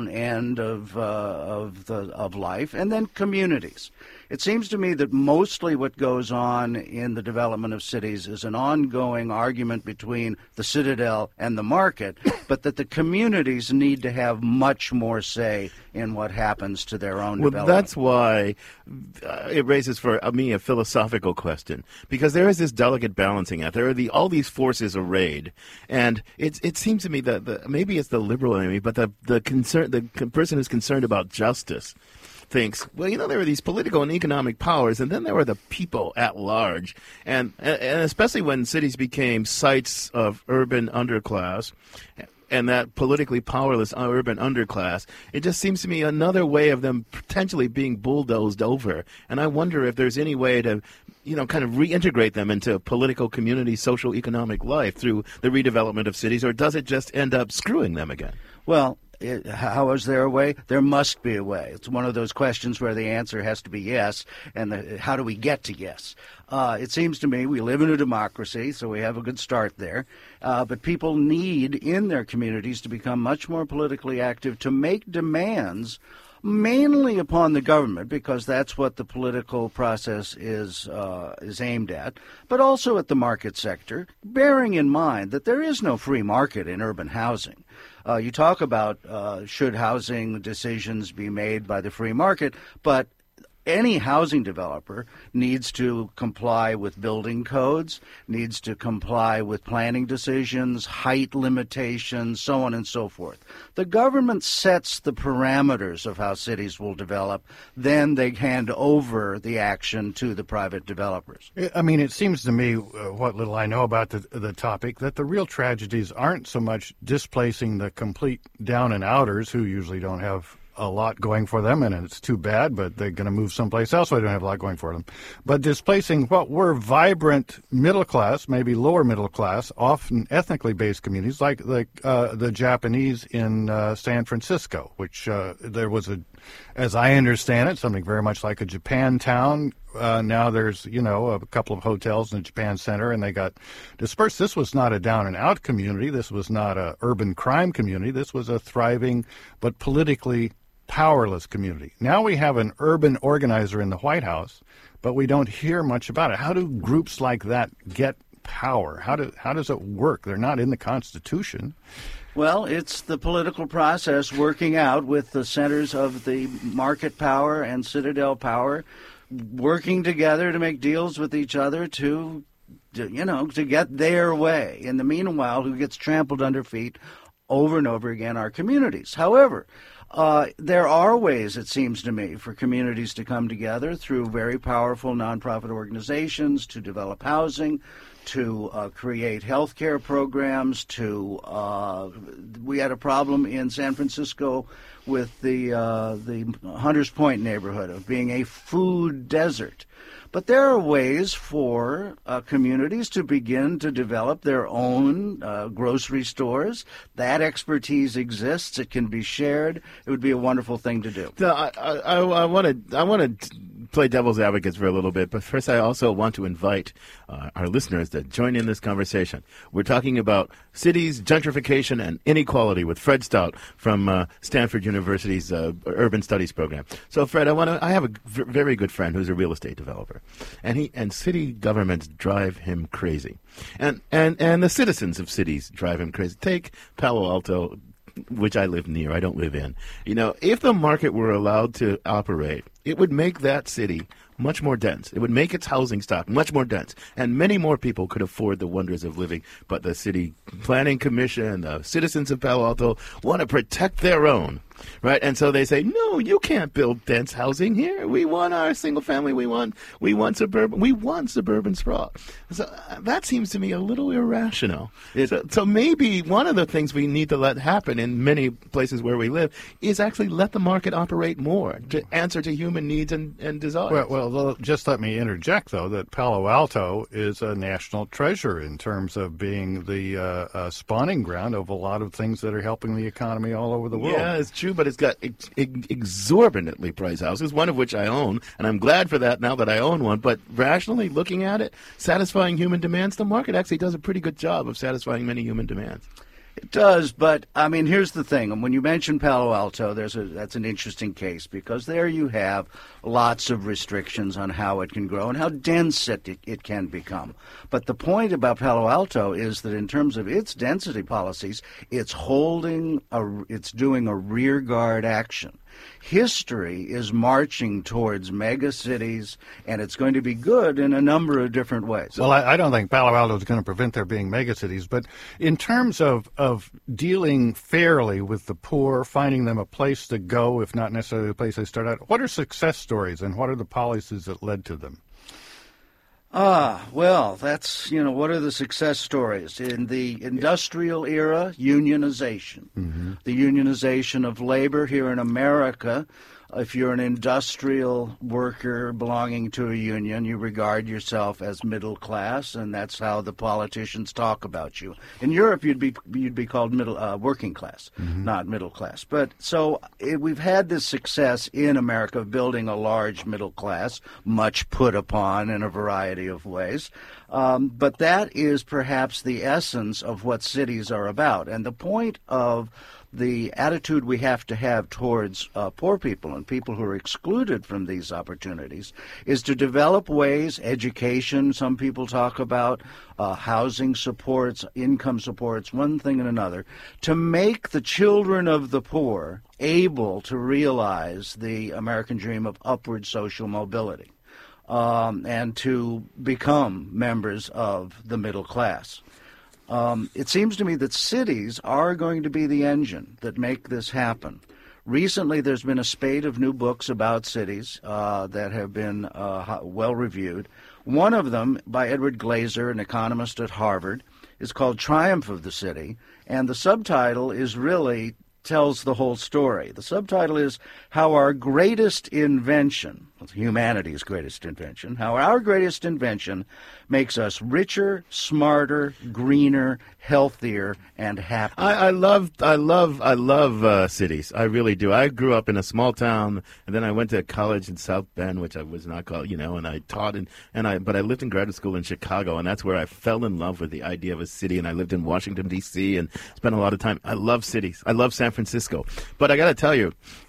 H: end of uh, of the of life, and then communities. It seems to me that mostly what goes on in the development of cities is an ongoing argument between the citadel and the market, but that the communities need to have much more say in what happens to their own
I: well,
H: development.
I: That's why uh, it raises for uh, me a philosophical question, because there is this delicate balancing act. There are the, all these forces arrayed, and it, it seems to me that the, maybe it's the liberal enemy, but the, the, concern, the person who's concerned about justice thinks, well, you know, there were these political and economic powers, and then there were the people at large. And, and especially when cities became sites of urban underclass, and that politically powerless urban underclass, it just seems to me another way of them potentially being bulldozed over. And I wonder if there's any way to, you know, kind of reintegrate them into political, community, social, economic life through the redevelopment of cities, or does it just end up screwing them again?
H: Well, It, how is there a way? There must be a way. It's one of those questions where the answer has to be yes, and the, how do we get to yes? Uh, it seems to me we live in a democracy, so we have a good start there. Uh, but people need in their communities to become much more politically active to make demands mainly upon the government, because that's what the political process is uh, is aimed at, but also at the market sector, bearing in mind that there is no free market in urban housing. Uh, you talk about uh, should housing decisions be made by the free market, but any housing developer needs to comply with building codes, needs to comply with planning decisions, height limitations, so on and so forth. The government sets the parameters of how cities will develop, then they hand over the action to the private developers.
J: I mean, it seems to me, uh, what little I know about the, the topic, that the real tragedies aren't so much displacing the complete down and outers, who usually don't have a lot going for them, and it's too bad, but they're going to move someplace else, so they don't have a lot going for them. But displacing what were vibrant middle class, maybe lower middle class, often ethnically based communities, like like uh, the Japanese in uh, San Francisco, which uh, there was a, as I understand it, something very much like a Japan town. Uh, now there's, you know, a couple of hotels in the Japan Center, and they got dispersed. This was not a down and out community. This was not a urban crime community. This was a thriving but politically powerless community. Now we have an urban organizer in the White House, but we don't hear much about it. How do groups like that get power? How do how does it work? They're not in the Constitution.
H: Well, it's the political process working out with the centers of the market power and citadel power, working together to make deals with each other to, to you know, to get their way. In the meanwhile, who gets trampled under feet over and over again are communities. However, Uh, there are ways, it seems to me, for communities to come together through very powerful nonprofit organizations to develop housing, to uh, create healthcare programs, to uh, we had a problem in San Francisco with the uh, the Hunters Point neighborhood of being a food desert. But there are ways for uh, communities to begin to develop their own uh, grocery stores. That expertise exists. It can be shared. It would be a wonderful thing to do.
I: So I, I, I want to I want to play devil's advocates for a little bit, but first I also want to invite uh, our listeners to join in this conversation. We're talking about cities, gentrification, and inequality with Fred Stout from uh, Stanford University's uh, Urban Studies program. So, Fred, I want to. I have a v- very good friend who's a real estate developer, and he and city governments drive him crazy, and and and the citizens of cities drive him crazy. Take Palo Alto, which I live near. I don't live in. You know, if the market were allowed to operate, it would make that city much more dense. It would make its housing stock much more dense, and many more people could afford the wonders of living. But the City Planning Commission, the citizens of Palo Alto, want to protect their own, right? And so they say, no, you can't build dense housing here. We want our single family. We want we want suburban. We want suburban sprawl. So uh, that seems to me a little irrational. It, so, so maybe one of the things we need to let happen in many places where we live is actually let the market operate more to answer to human needs and, and desires.
J: Well, well, just let me interject, though, that Palo Alto is a national treasure in terms of being the uh, uh, spawning ground of a lot of things that are helping the economy all over the world.
I: Yeah, it's true, but it's got ex- ex- exorbitantly priced houses, one of which I own, and I'm glad for that now that I own one. But rationally looking at it, satisfying human demands, the market actually does a pretty good job of satisfying many human demands.
H: It does, but, I mean, here's the thing. And when you mention Palo Alto, there's a, that's an interesting case because there you have lots of restrictions on how it can grow and how dense it, it, it can become. But the point about Palo Alto is that in terms of its density policies, it's holding, a, it's doing a rear guard action. History is marching towards mega cities, and it's going to be good in a number of different ways.
J: Well, I, I don't think Palo Alto is going to prevent there being mega cities, but in terms of, of dealing fairly with the poor, finding them a place to go, if not necessarily the place they start out, what are success stories and what are the policies that led to them?
H: Ah, well, that's, you know, what are the success stories? In the industrial era, unionization. Mm-hmm. The unionization of labor here in America. If you're an industrial worker belonging to a union, you regard yourself as middle class, and that's how the politicians talk about you. In Europe, you'd be you'd be called middle uh, working class, mm-hmm. not middle class. But so it, we've had this success in America of building a large middle class, much put upon in a variety of ways. Um, but that is perhaps the essence of what cities are about, and the point of the attitude we have to have towards uh, poor people and people who are excluded from these opportunities is to develop ways, education, some people talk about, uh, housing supports, income supports, one thing and another, to make the children of the poor able to realize the American dream of upward social mobility um, and to become members of the middle class. Um, it seems to me that cities are going to be the engine that make this happen. Recently, there's been a spate of new books about cities uh, that have been uh, well reviewed. One of them, by Edward Glaser, an economist at Harvard, is called Triumph of the City, and the subtitle is really tells the whole story. The subtitle is How Our Greatest Invention, humanity's greatest invention, how our greatest invention makes us richer, smarter, greener, healthier, and happier.
I: I, I love, I love, I love uh, cities. I really do. I grew up in a small town, and then I went to college in South Bend, which I was not called, you know, and I taught in, and I, but I lived in graduate school in Chicago, and that's where I fell in love with the idea of a city. And I lived in Washington D C and spent a lot of time. I love cities. I love San Francisco, but I got to tell you,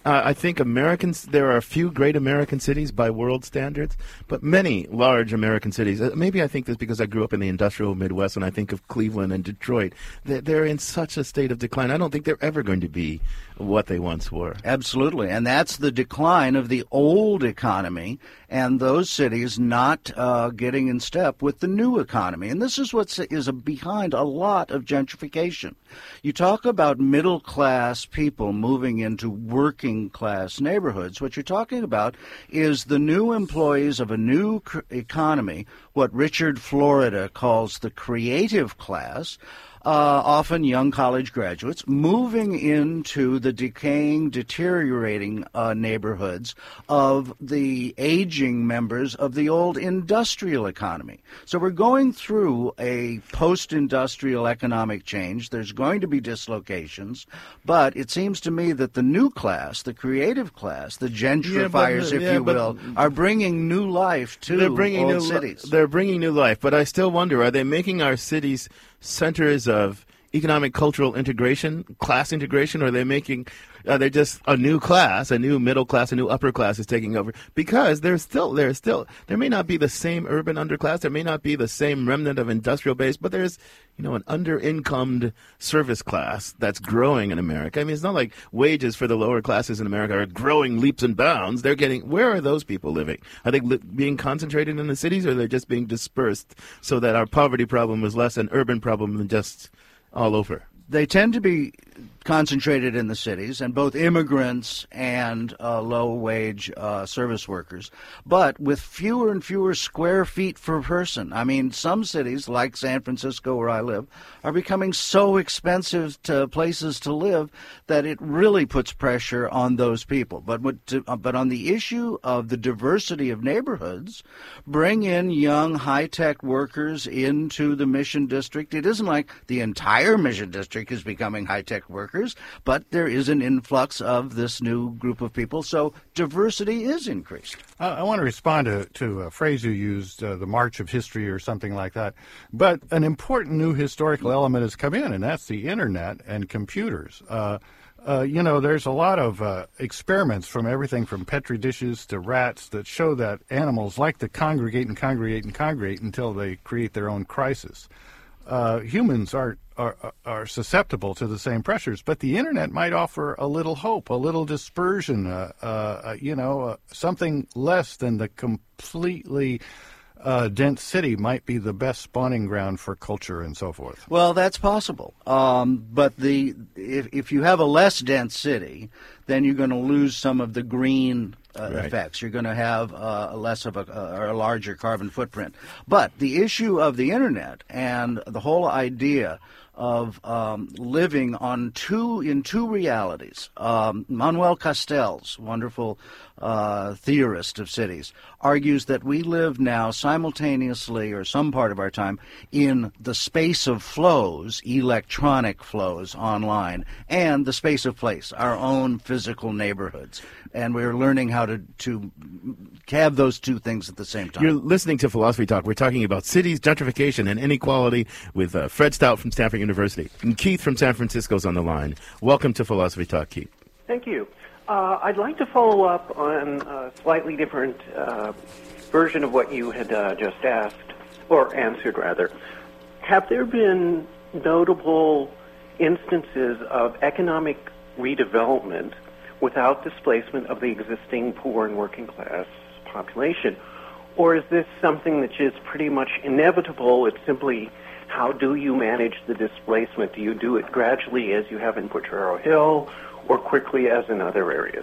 I: Uh, I think Americans, there are a few great American cities by world standards, but many large American cities, uh, maybe I think this because I grew up in the industrial Midwest and I think of Cleveland and Detroit, they're, they're in such a state of decline. I don't think they're ever going to be what they once were.
H: Absolutely, and that's the decline of the old economy and those cities not uh, getting in step with the new economy. And this is what is behind a lot of gentrification. You talk about middle-class people moving into working-class neighborhoods. What you're talking about is the new employees of a new cr- economy, what Richard Florida calls the creative class, Uh, often young college graduates, moving into the decaying, deteriorating uh, neighborhoods of the aging members of the old industrial economy. So we're going through a post-industrial economic change. There's going to be dislocations, but it seems to me that the new class, the creative class, the gentrifiers,
I: yeah, but,
H: if
I: yeah,
H: you
I: but,
H: will, are bringing new life to
I: they're bringing
H: old
I: new
H: cities.
I: Li- they're bringing new life, but I still wonder, are they making our cities centers of economic cultural integration, class integration, or are they making, are they just a new class, a new middle class, a new upper class is taking over? Because there's still, there's still, there may not be the same urban underclass, there may not be the same remnant of industrial base, but there's, you know, an under-incomed service class that's growing in America. I mean, it's not like wages for the lower classes in America are growing leaps and bounds. They're getting, where are those people living? Are they li- being concentrated in the cities, or are they just being dispersed so that our poverty problem is less an urban problem than just all over?
H: They tend to be concentrated in the cities, and both immigrants and uh, low-wage uh, service workers, but with fewer and fewer square feet per person. I mean, some cities, like San Francisco, where I live, are becoming so expensive to places to live that it really puts pressure on those people. But what to, uh, but on the issue of the diversity of neighborhoods, bring in young, high-tech workers into the Mission District. It isn't like the entire Mission District is becoming high-tech workers, but there is an influx of this new group of people, so diversity is increased.
J: Uh, I want to respond to, to a phrase you used, uh, the march of history or something like that. But an important new historical element has come in, and that's the Internet and computers. Uh, uh, you know, there's a lot of uh, experiments from everything from Petri dishes to rats that show that animals like to congregate and congregate and congregate until they create their own crisis. Uh, humans are, are are susceptible to the same pressures, but the Internet might offer a little hope, a little dispersion, uh, uh, you know, uh, something less than the completely uh, dense city might be the best spawning ground for culture and so forth.
H: Well, that's possible, um, but the if, if you have a less dense city, then you're going to lose some of the green Uh,
I: right.
H: effects. You're going to have uh, less of a, uh, or a larger carbon footprint. But the issue of the Internet and the whole idea of um, living on two in two realities. Um, Manuel Castells, wonderful uh, theorist of cities, argues that we live now simultaneously, or some part of our time, in the space of flows, electronic flows online, and the space of place, our own physical neighborhoods. And we're learning how to, to have those two things at the same time.
I: You're listening to Philosophy Talk. We're talking about cities, gentrification, and inequality with uh, Fred Stout from Stanford University. And Keith from San Francisco is on the line. Welcome to Philosophy Talk, Keith.
S: Thank you. Uh, I'd like to follow up on a slightly different uh, version of what you had uh, just asked, or answered, rather. Have there been notable instances of economic redevelopment without displacement of the existing poor and working class population? Or is this something that is pretty much inevitable? It's simply, how do you manage the displacement? Do you do it gradually, as you have in Potrero Hill, or quickly as in other areas?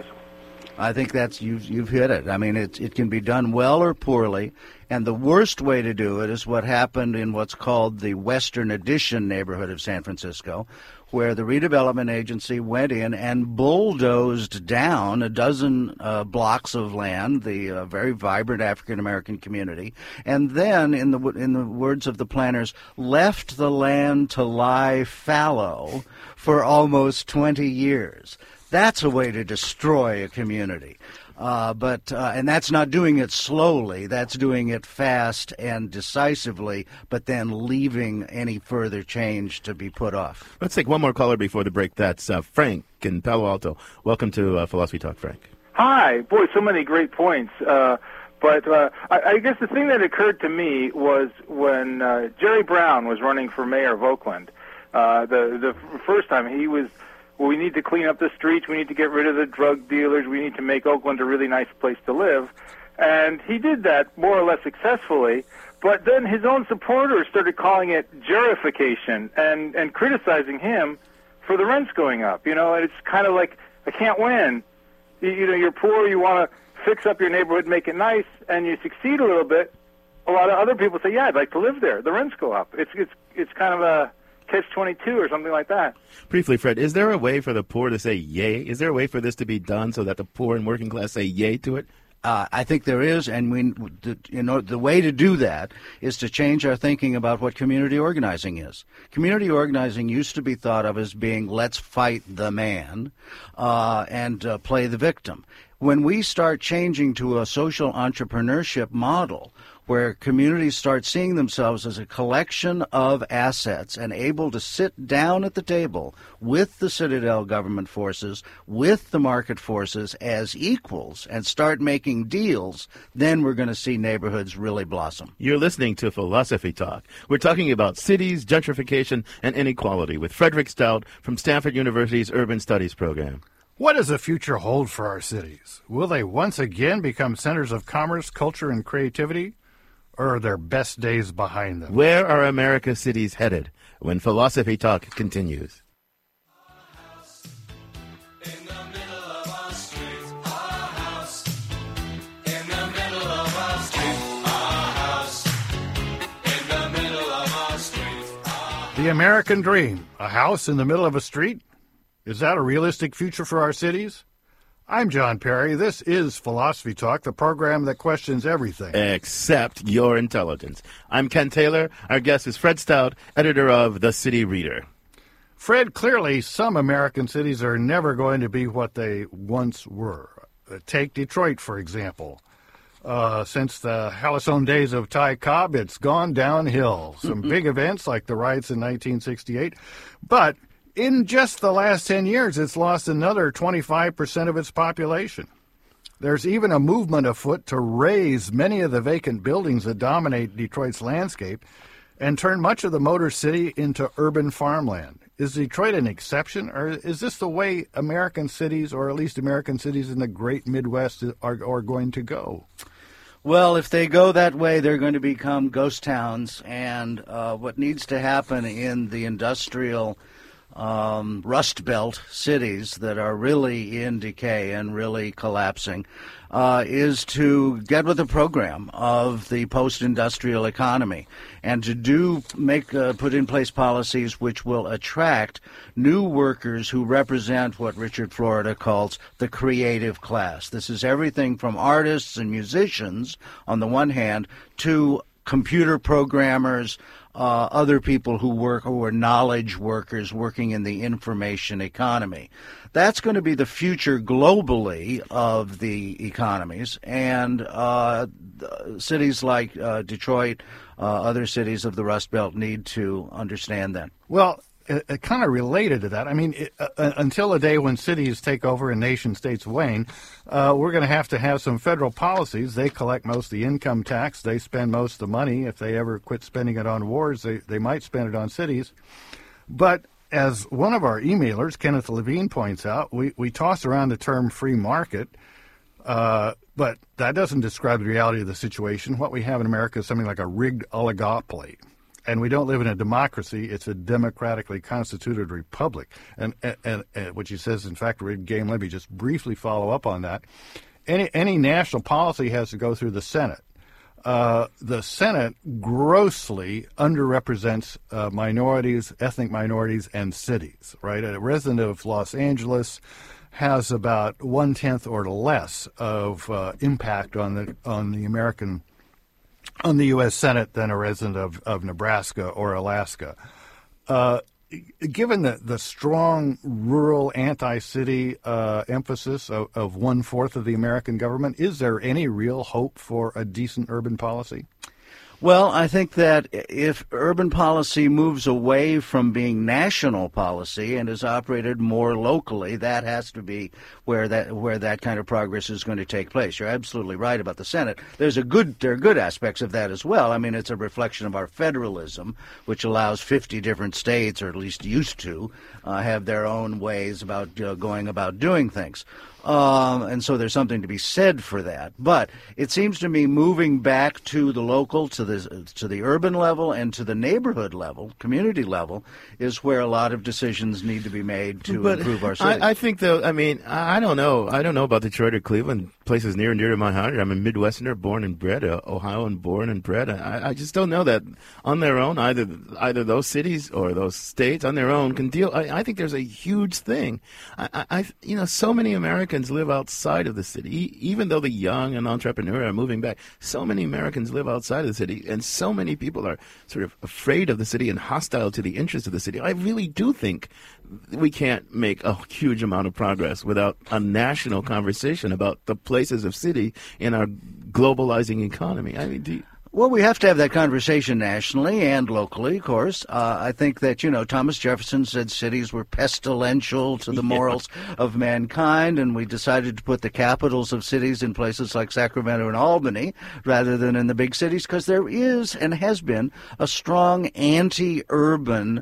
H: I think that's you've you've hit it. I mean, it it can be done well or poorly, and the worst way to do it is what happened in what's called the Western Addition neighborhood of San Francisco, where the redevelopment agency went in and bulldozed down a dozen uh, blocks of land, the uh, very vibrant African American community, and then, in the in the words of the planners, left the land to lie fallow for almost twenty years. That's a way to destroy a community. Uh, but uh, and that's not doing it slowly. That's doing it fast and decisively, but then leaving any further change to be put off.
I: Let's take one more caller before the break. That's uh, Frank in Palo Alto. Welcome to uh, Philosophy Talk, Frank.
T: Hi. Boy, so many great points. Uh, but uh, I, I guess the thing that occurred to me was when uh, Jerry Brown was running for mayor of Oakland, uh, the, the first time he was, well, we need to clean up the streets, we need to get rid of the drug dealers, we need to make Oakland a really nice place to live. And he did that more or less successfully, but then his own supporters started calling it Jerification and, and criticizing him for the rents going up. You know, and it's kind of like, I can't win. You, you know, you're poor, you want to fix up your neighborhood, make it nice, and you succeed a little bit. A lot of other people say, yeah, I'd like to live there. The rents go up. It's, it's, it's kind of a catch twenty-two or something like that.
I: Briefly, Fred, is there a way for the poor to say yay? Is there a way for this to be done so that the poor and working class say yay to it?
H: Uh, I think there is, and we, you know, the way to do that is to change our thinking about what community organizing is. Community organizing used to be thought of as being let's fight the man uh, and uh, play the victim. When we start changing to a social entrepreneurship model, where communities start seeing themselves as a collection of assets and able to sit down at the table with the Citadel government forces, with the market forces as equals, and start making deals, then we're going to see neighborhoods really blossom.
I: You're listening to Philosophy Talk. We're talking about cities, gentrification, and inequality with Frederick Stout from Stanford University's Urban Studies program.
J: What does the future hold for our cities? Will they once again become centers of commerce, culture, and creativity? Or are their best days behind them?
I: Where are America's cities headed when Philosophy Talk continues?
J: The American dream, a house in the middle of a street? Is that a realistic future for our cities? I'm John Perry. This is Philosophy Talk, the program that questions everything.
I: Except your intelligence. I'm Ken Taylor. Our guest is Fred Stout, editor of The City Reader.
J: Fred, clearly some American cities are never going to be what they once were. Uh, take Detroit, for example. Uh, since the halcyon days of Ty Cobb, it's gone downhill. Some big events like the riots in nineteen sixty-eight. But in just the last ten years, it's lost another twenty-five percent of its population. There's even a movement afoot to raze many of the vacant buildings that dominate Detroit's landscape and turn much of the Motor City into urban farmland. Is Detroit an exception, or is this the way American cities, or at least American cities in the great Midwest, are, are going to go?
H: Well, if they go that way, they're going to become ghost towns, and uh, what needs to happen in the industrial Um, Rust Belt cities that are really in decay and really collapsing uh, is to get with the program of the post-industrial economy and to do make uh, put in place policies which will attract new workers who represent what Richard Florida calls the creative class. This is everything from artists and musicians on the one hand to computer programmers, Uh, other people who work, who are knowledge workers working in the information economy. That's going to be the future globally of the economies, and uh, cities like uh, Detroit, uh, other cities of the Rust Belt need to understand that.
J: Well, it, it kind of related to that. I mean, it, uh, until a day when cities take over and nation states wane, uh, we're going to have to have some federal policies. They collect most of the income tax. They spend most of the money. If they ever quit spending it on wars, they, they might spend it on cities. But as one of our emailers, Kenneth Levine, points out, we, we toss around the term free market, uh, but that doesn't describe the reality of the situation. What we have in America is something like a rigged oligopoly. And we don't live in a democracy. It's a democratically constituted republic. And, and, and, and which he says, in fact, read game. Let me just briefly follow up on that. Any, any national policy has to go through the Senate. Uh, the Senate grossly underrepresents uh, minorities, ethnic minorities, and cities, right? A resident of Los Angeles has about one-tenth or less of uh, impact on the on the American on the U S Senate than a resident of, of Nebraska or Alaska. Uh, given the, the strong rural anti-city uh, emphasis of, of one-fourth of the American government, is there any real hope for a decent urban policy?
H: Well, I think that if urban policy moves away from being national policy and is operated more locally, that has to be where that where that kind of progress is going to take place. You're absolutely right about the Senate. There's a good there are good aspects of that as well. I mean, it's a reflection of our federalism, which allows fifty different states, or at least used to, uh, have their own ways about uh, going about doing things. Um, and so there's something to be said for that. But it seems to me moving back to the local, to the to the urban level, and to the neighborhood level, community level, is where a lot of decisions need to be made to
I: but
H: improve our city.
I: I, I think, though, I mean, I don't know. I don't know about Detroit or Cleveland, places near and dear to my heart. I'm a Midwesterner, born and bred, uh, Ohioan, born and bred. I, I just don't know that on their own, either either those cities or those states on their own can deal. I, I think there's a huge thing. I, I, you know, so many Americans live outside of the city, even though the young and entrepreneur are moving back. So many Americans live outside of the city, and so many people are sort of afraid of the city and hostile to the interests of the city. I really do think we can't make a huge amount of progress without a national conversation about the places of city in our globalizing economy. I mean, do you,
H: Well, we have to have that conversation nationally and locally, of course. Uh, I think that, you know, Thomas Jefferson said cities were pestilential to the morals yeah. of mankind, and we decided to put the capitals of cities in places like Sacramento and Albany rather than in the big cities, because there is and has been a strong anti-urban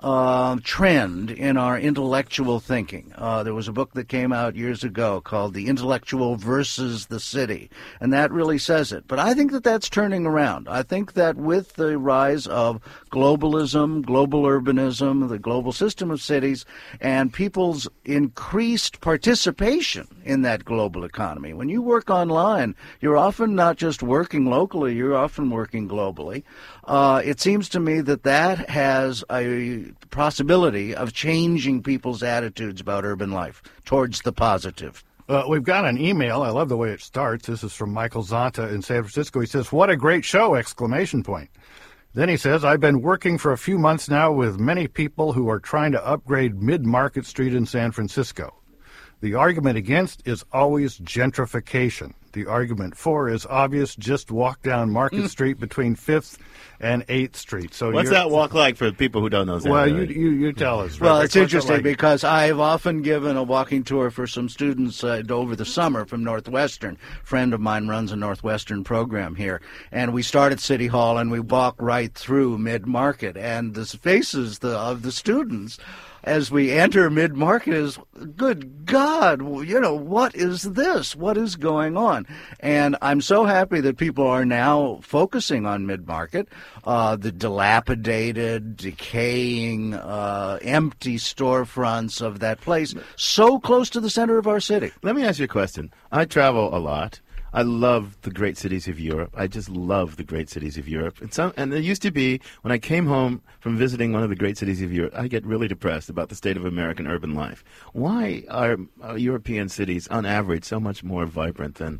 H: Uh, trend in our intellectual thinking. Uh, there was a book that came out years ago called The Intellectual versus the City, and that really says it. But I think that that's turning around. I think that with the rise of globalism, global urbanism, the global system of cities, and people's increased participation in that global economy. When you work online, you're often not just working locally, you're often working globally. Uh, it seems to me that that has a possibility of changing people's attitudes about urban life towards the positive.
J: Uh, we've got an email. I love the way it starts. This is from Michael Zonta in San Francisco. He says, "What a great show!" Exclamation point. Then he says, "I've been working for a few months now with many people who are trying to upgrade Mid-Market Street in San Francisco. The argument against is always gentrification. The argument for is obvious. Just walk down Market mm. Street between fifth and eighth Street." So
I: what's that walk like for people who don't know that?
J: Well, you, you you tell us.
H: Well,
J: Rick.
H: it's interesting it like? because I've often given a walking tour for some students uh, over the summer from Northwestern. A friend of mine runs a Northwestern program here. And we start at City Hall and we walk right through Mid-Market. And the faces the, of the students as we enter Mid-Market is, good God, you know, what is this? What is going on? And I'm so happy that people are now focusing on Mid-Market, uh, the dilapidated, decaying, uh, empty storefronts of that place, so close to the center of our city.
I: Let me ask you a question. I travel a lot. I love the great cities of Europe. I just love the great cities of Europe. And, some, and there used to be, when I came home from visiting one of the great cities of Europe, I get really depressed about the state of American urban life. Why are uh, European cities, on average, so much more vibrant than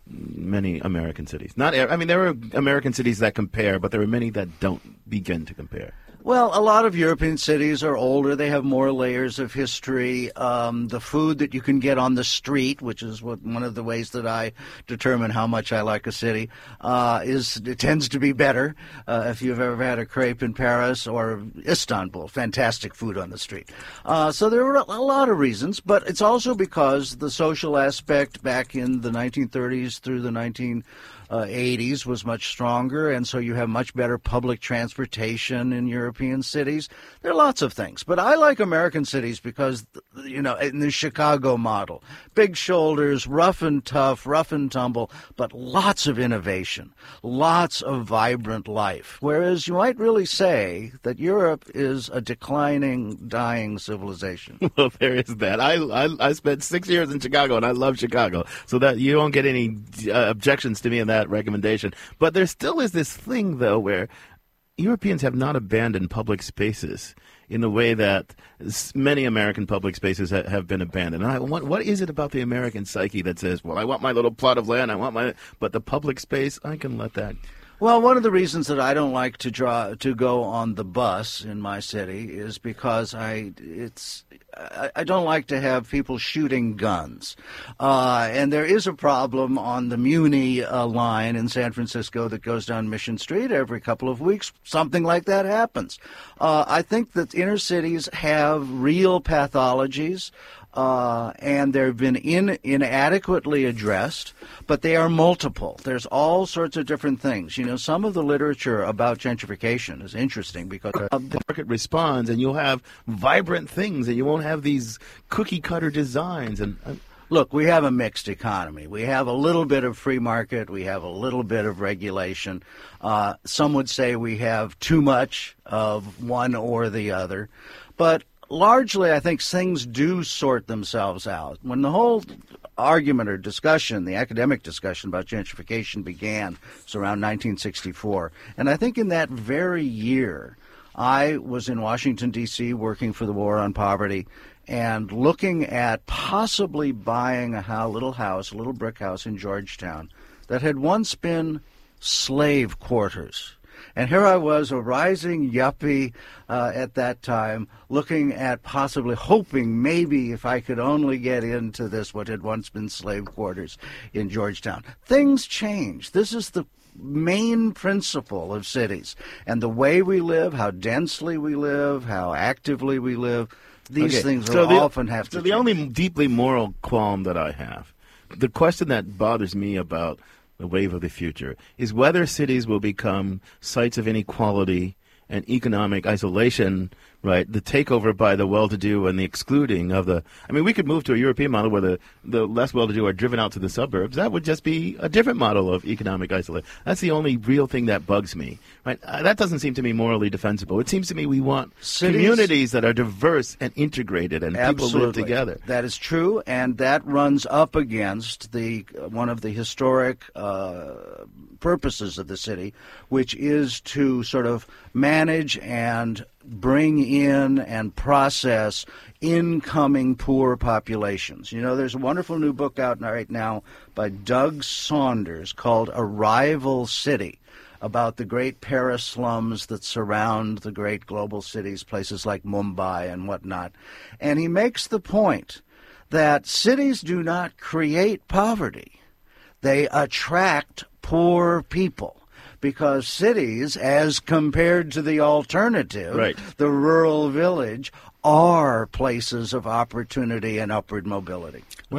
I: many American cities? Not, I mean, there are American cities that compare, but there are many that don't begin to compare.
H: Well, a lot of European cities are older. They have more layers of history. Um, the food that you can get on the street, which is what, one of the ways that I determine how much I like a city, uh, is it tends to be better. Uh, if you've ever had a crepe in Paris or Istanbul, fantastic food on the street. Uh, so there are a lot of reasons, but it's also because the social aspect back in the nineteen thirties through the nineteen eighties was much stronger, and so you have much better public transportation in European cities. There are lots of things, but I like American cities because, you know, in the Chicago model, big shoulders, rough and tough, rough and tumble, but lots of innovation, lots of vibrant life, whereas you might really say that Europe is a declining, dying civilization.
I: Well, there is that. I, I, I spent six years in Chicago, and I love Chicago, so that you don't get any uh, objections to me in that recommendation. But there still is this thing, though, where Europeans have not abandoned public spaces in the way that many American public spaces ha- have been abandoned. And I, what, what is it about the American psyche that says, well, I want my little plot of land, I want my, but the public space, I can let that.
H: Well, one of the reasons that I don't like to draw to go on the bus in my city is because I it's I, I don't like to have people shooting guns, uh, and there is a problem on the Muni uh, line in San Francisco that goes down Mission Street every couple of weeks. Something like that happens. Uh, I think that inner cities have real pathologies. Uh, and they've been in, inadequately addressed, but they are multiple. There's all sorts of different things. You know, some of the literature about gentrification is interesting because
I: uh, the market responds, and you'll have vibrant things, and you won't have these cookie-cutter designs. And uh,
H: Look, we have a mixed economy. We have a little bit of free market. We have a little bit of regulation. Uh, some would say we have too much of one or the other, but largely, I think things do sort themselves out. When the whole argument or discussion, the academic discussion about gentrification began, it was around nineteen sixty-four. And I think in that very year, I was in Washington, D C, working for the War on Poverty and looking at possibly buying a how, little house, a little brick house in Georgetown that had once been slave quarters. And here I was, a rising yuppie uh, at that time, looking at possibly hoping maybe if I could only get into this, what had once been slave quarters in Georgetown. Things change. This is the main principle of cities. And the way we live, how densely we live, how actively we live, these
I: okay.
H: things
I: so
H: will
I: the,
H: often have
I: so
H: to
I: the
H: change.
I: only deeply moral qualm that I have, the question that bothers me about the wave of the future, is whether cities will become sites of inequality and economic isolation, right? The takeover by the well-to-do and the excluding of the... I mean, we could move to a European model where the, the less well-to-do are driven out to the suburbs. That would just be a different model of economic isolation. That's the only real thing that bugs me, right? Uh, that doesn't seem to me morally defensible. It seems to me we want
H: Cities,
I: communities that are diverse and integrated and
H: absolutely.
I: people live together.
H: That is true, and that runs up against the one of the historic uh, purposes of the city, which is to sort of manage and bring in and process incoming poor populations. You know, there's a wonderful new book out right now by Doug Saunders called Arrival City, about the great Paris slums that surround the great global cities, places like Mumbai and whatnot. And he makes the point that cities do not create poverty. They attract poor people. Because cities, as compared to the alternative,
I: right.
H: the rural village, are places of opportunity and upward mobility.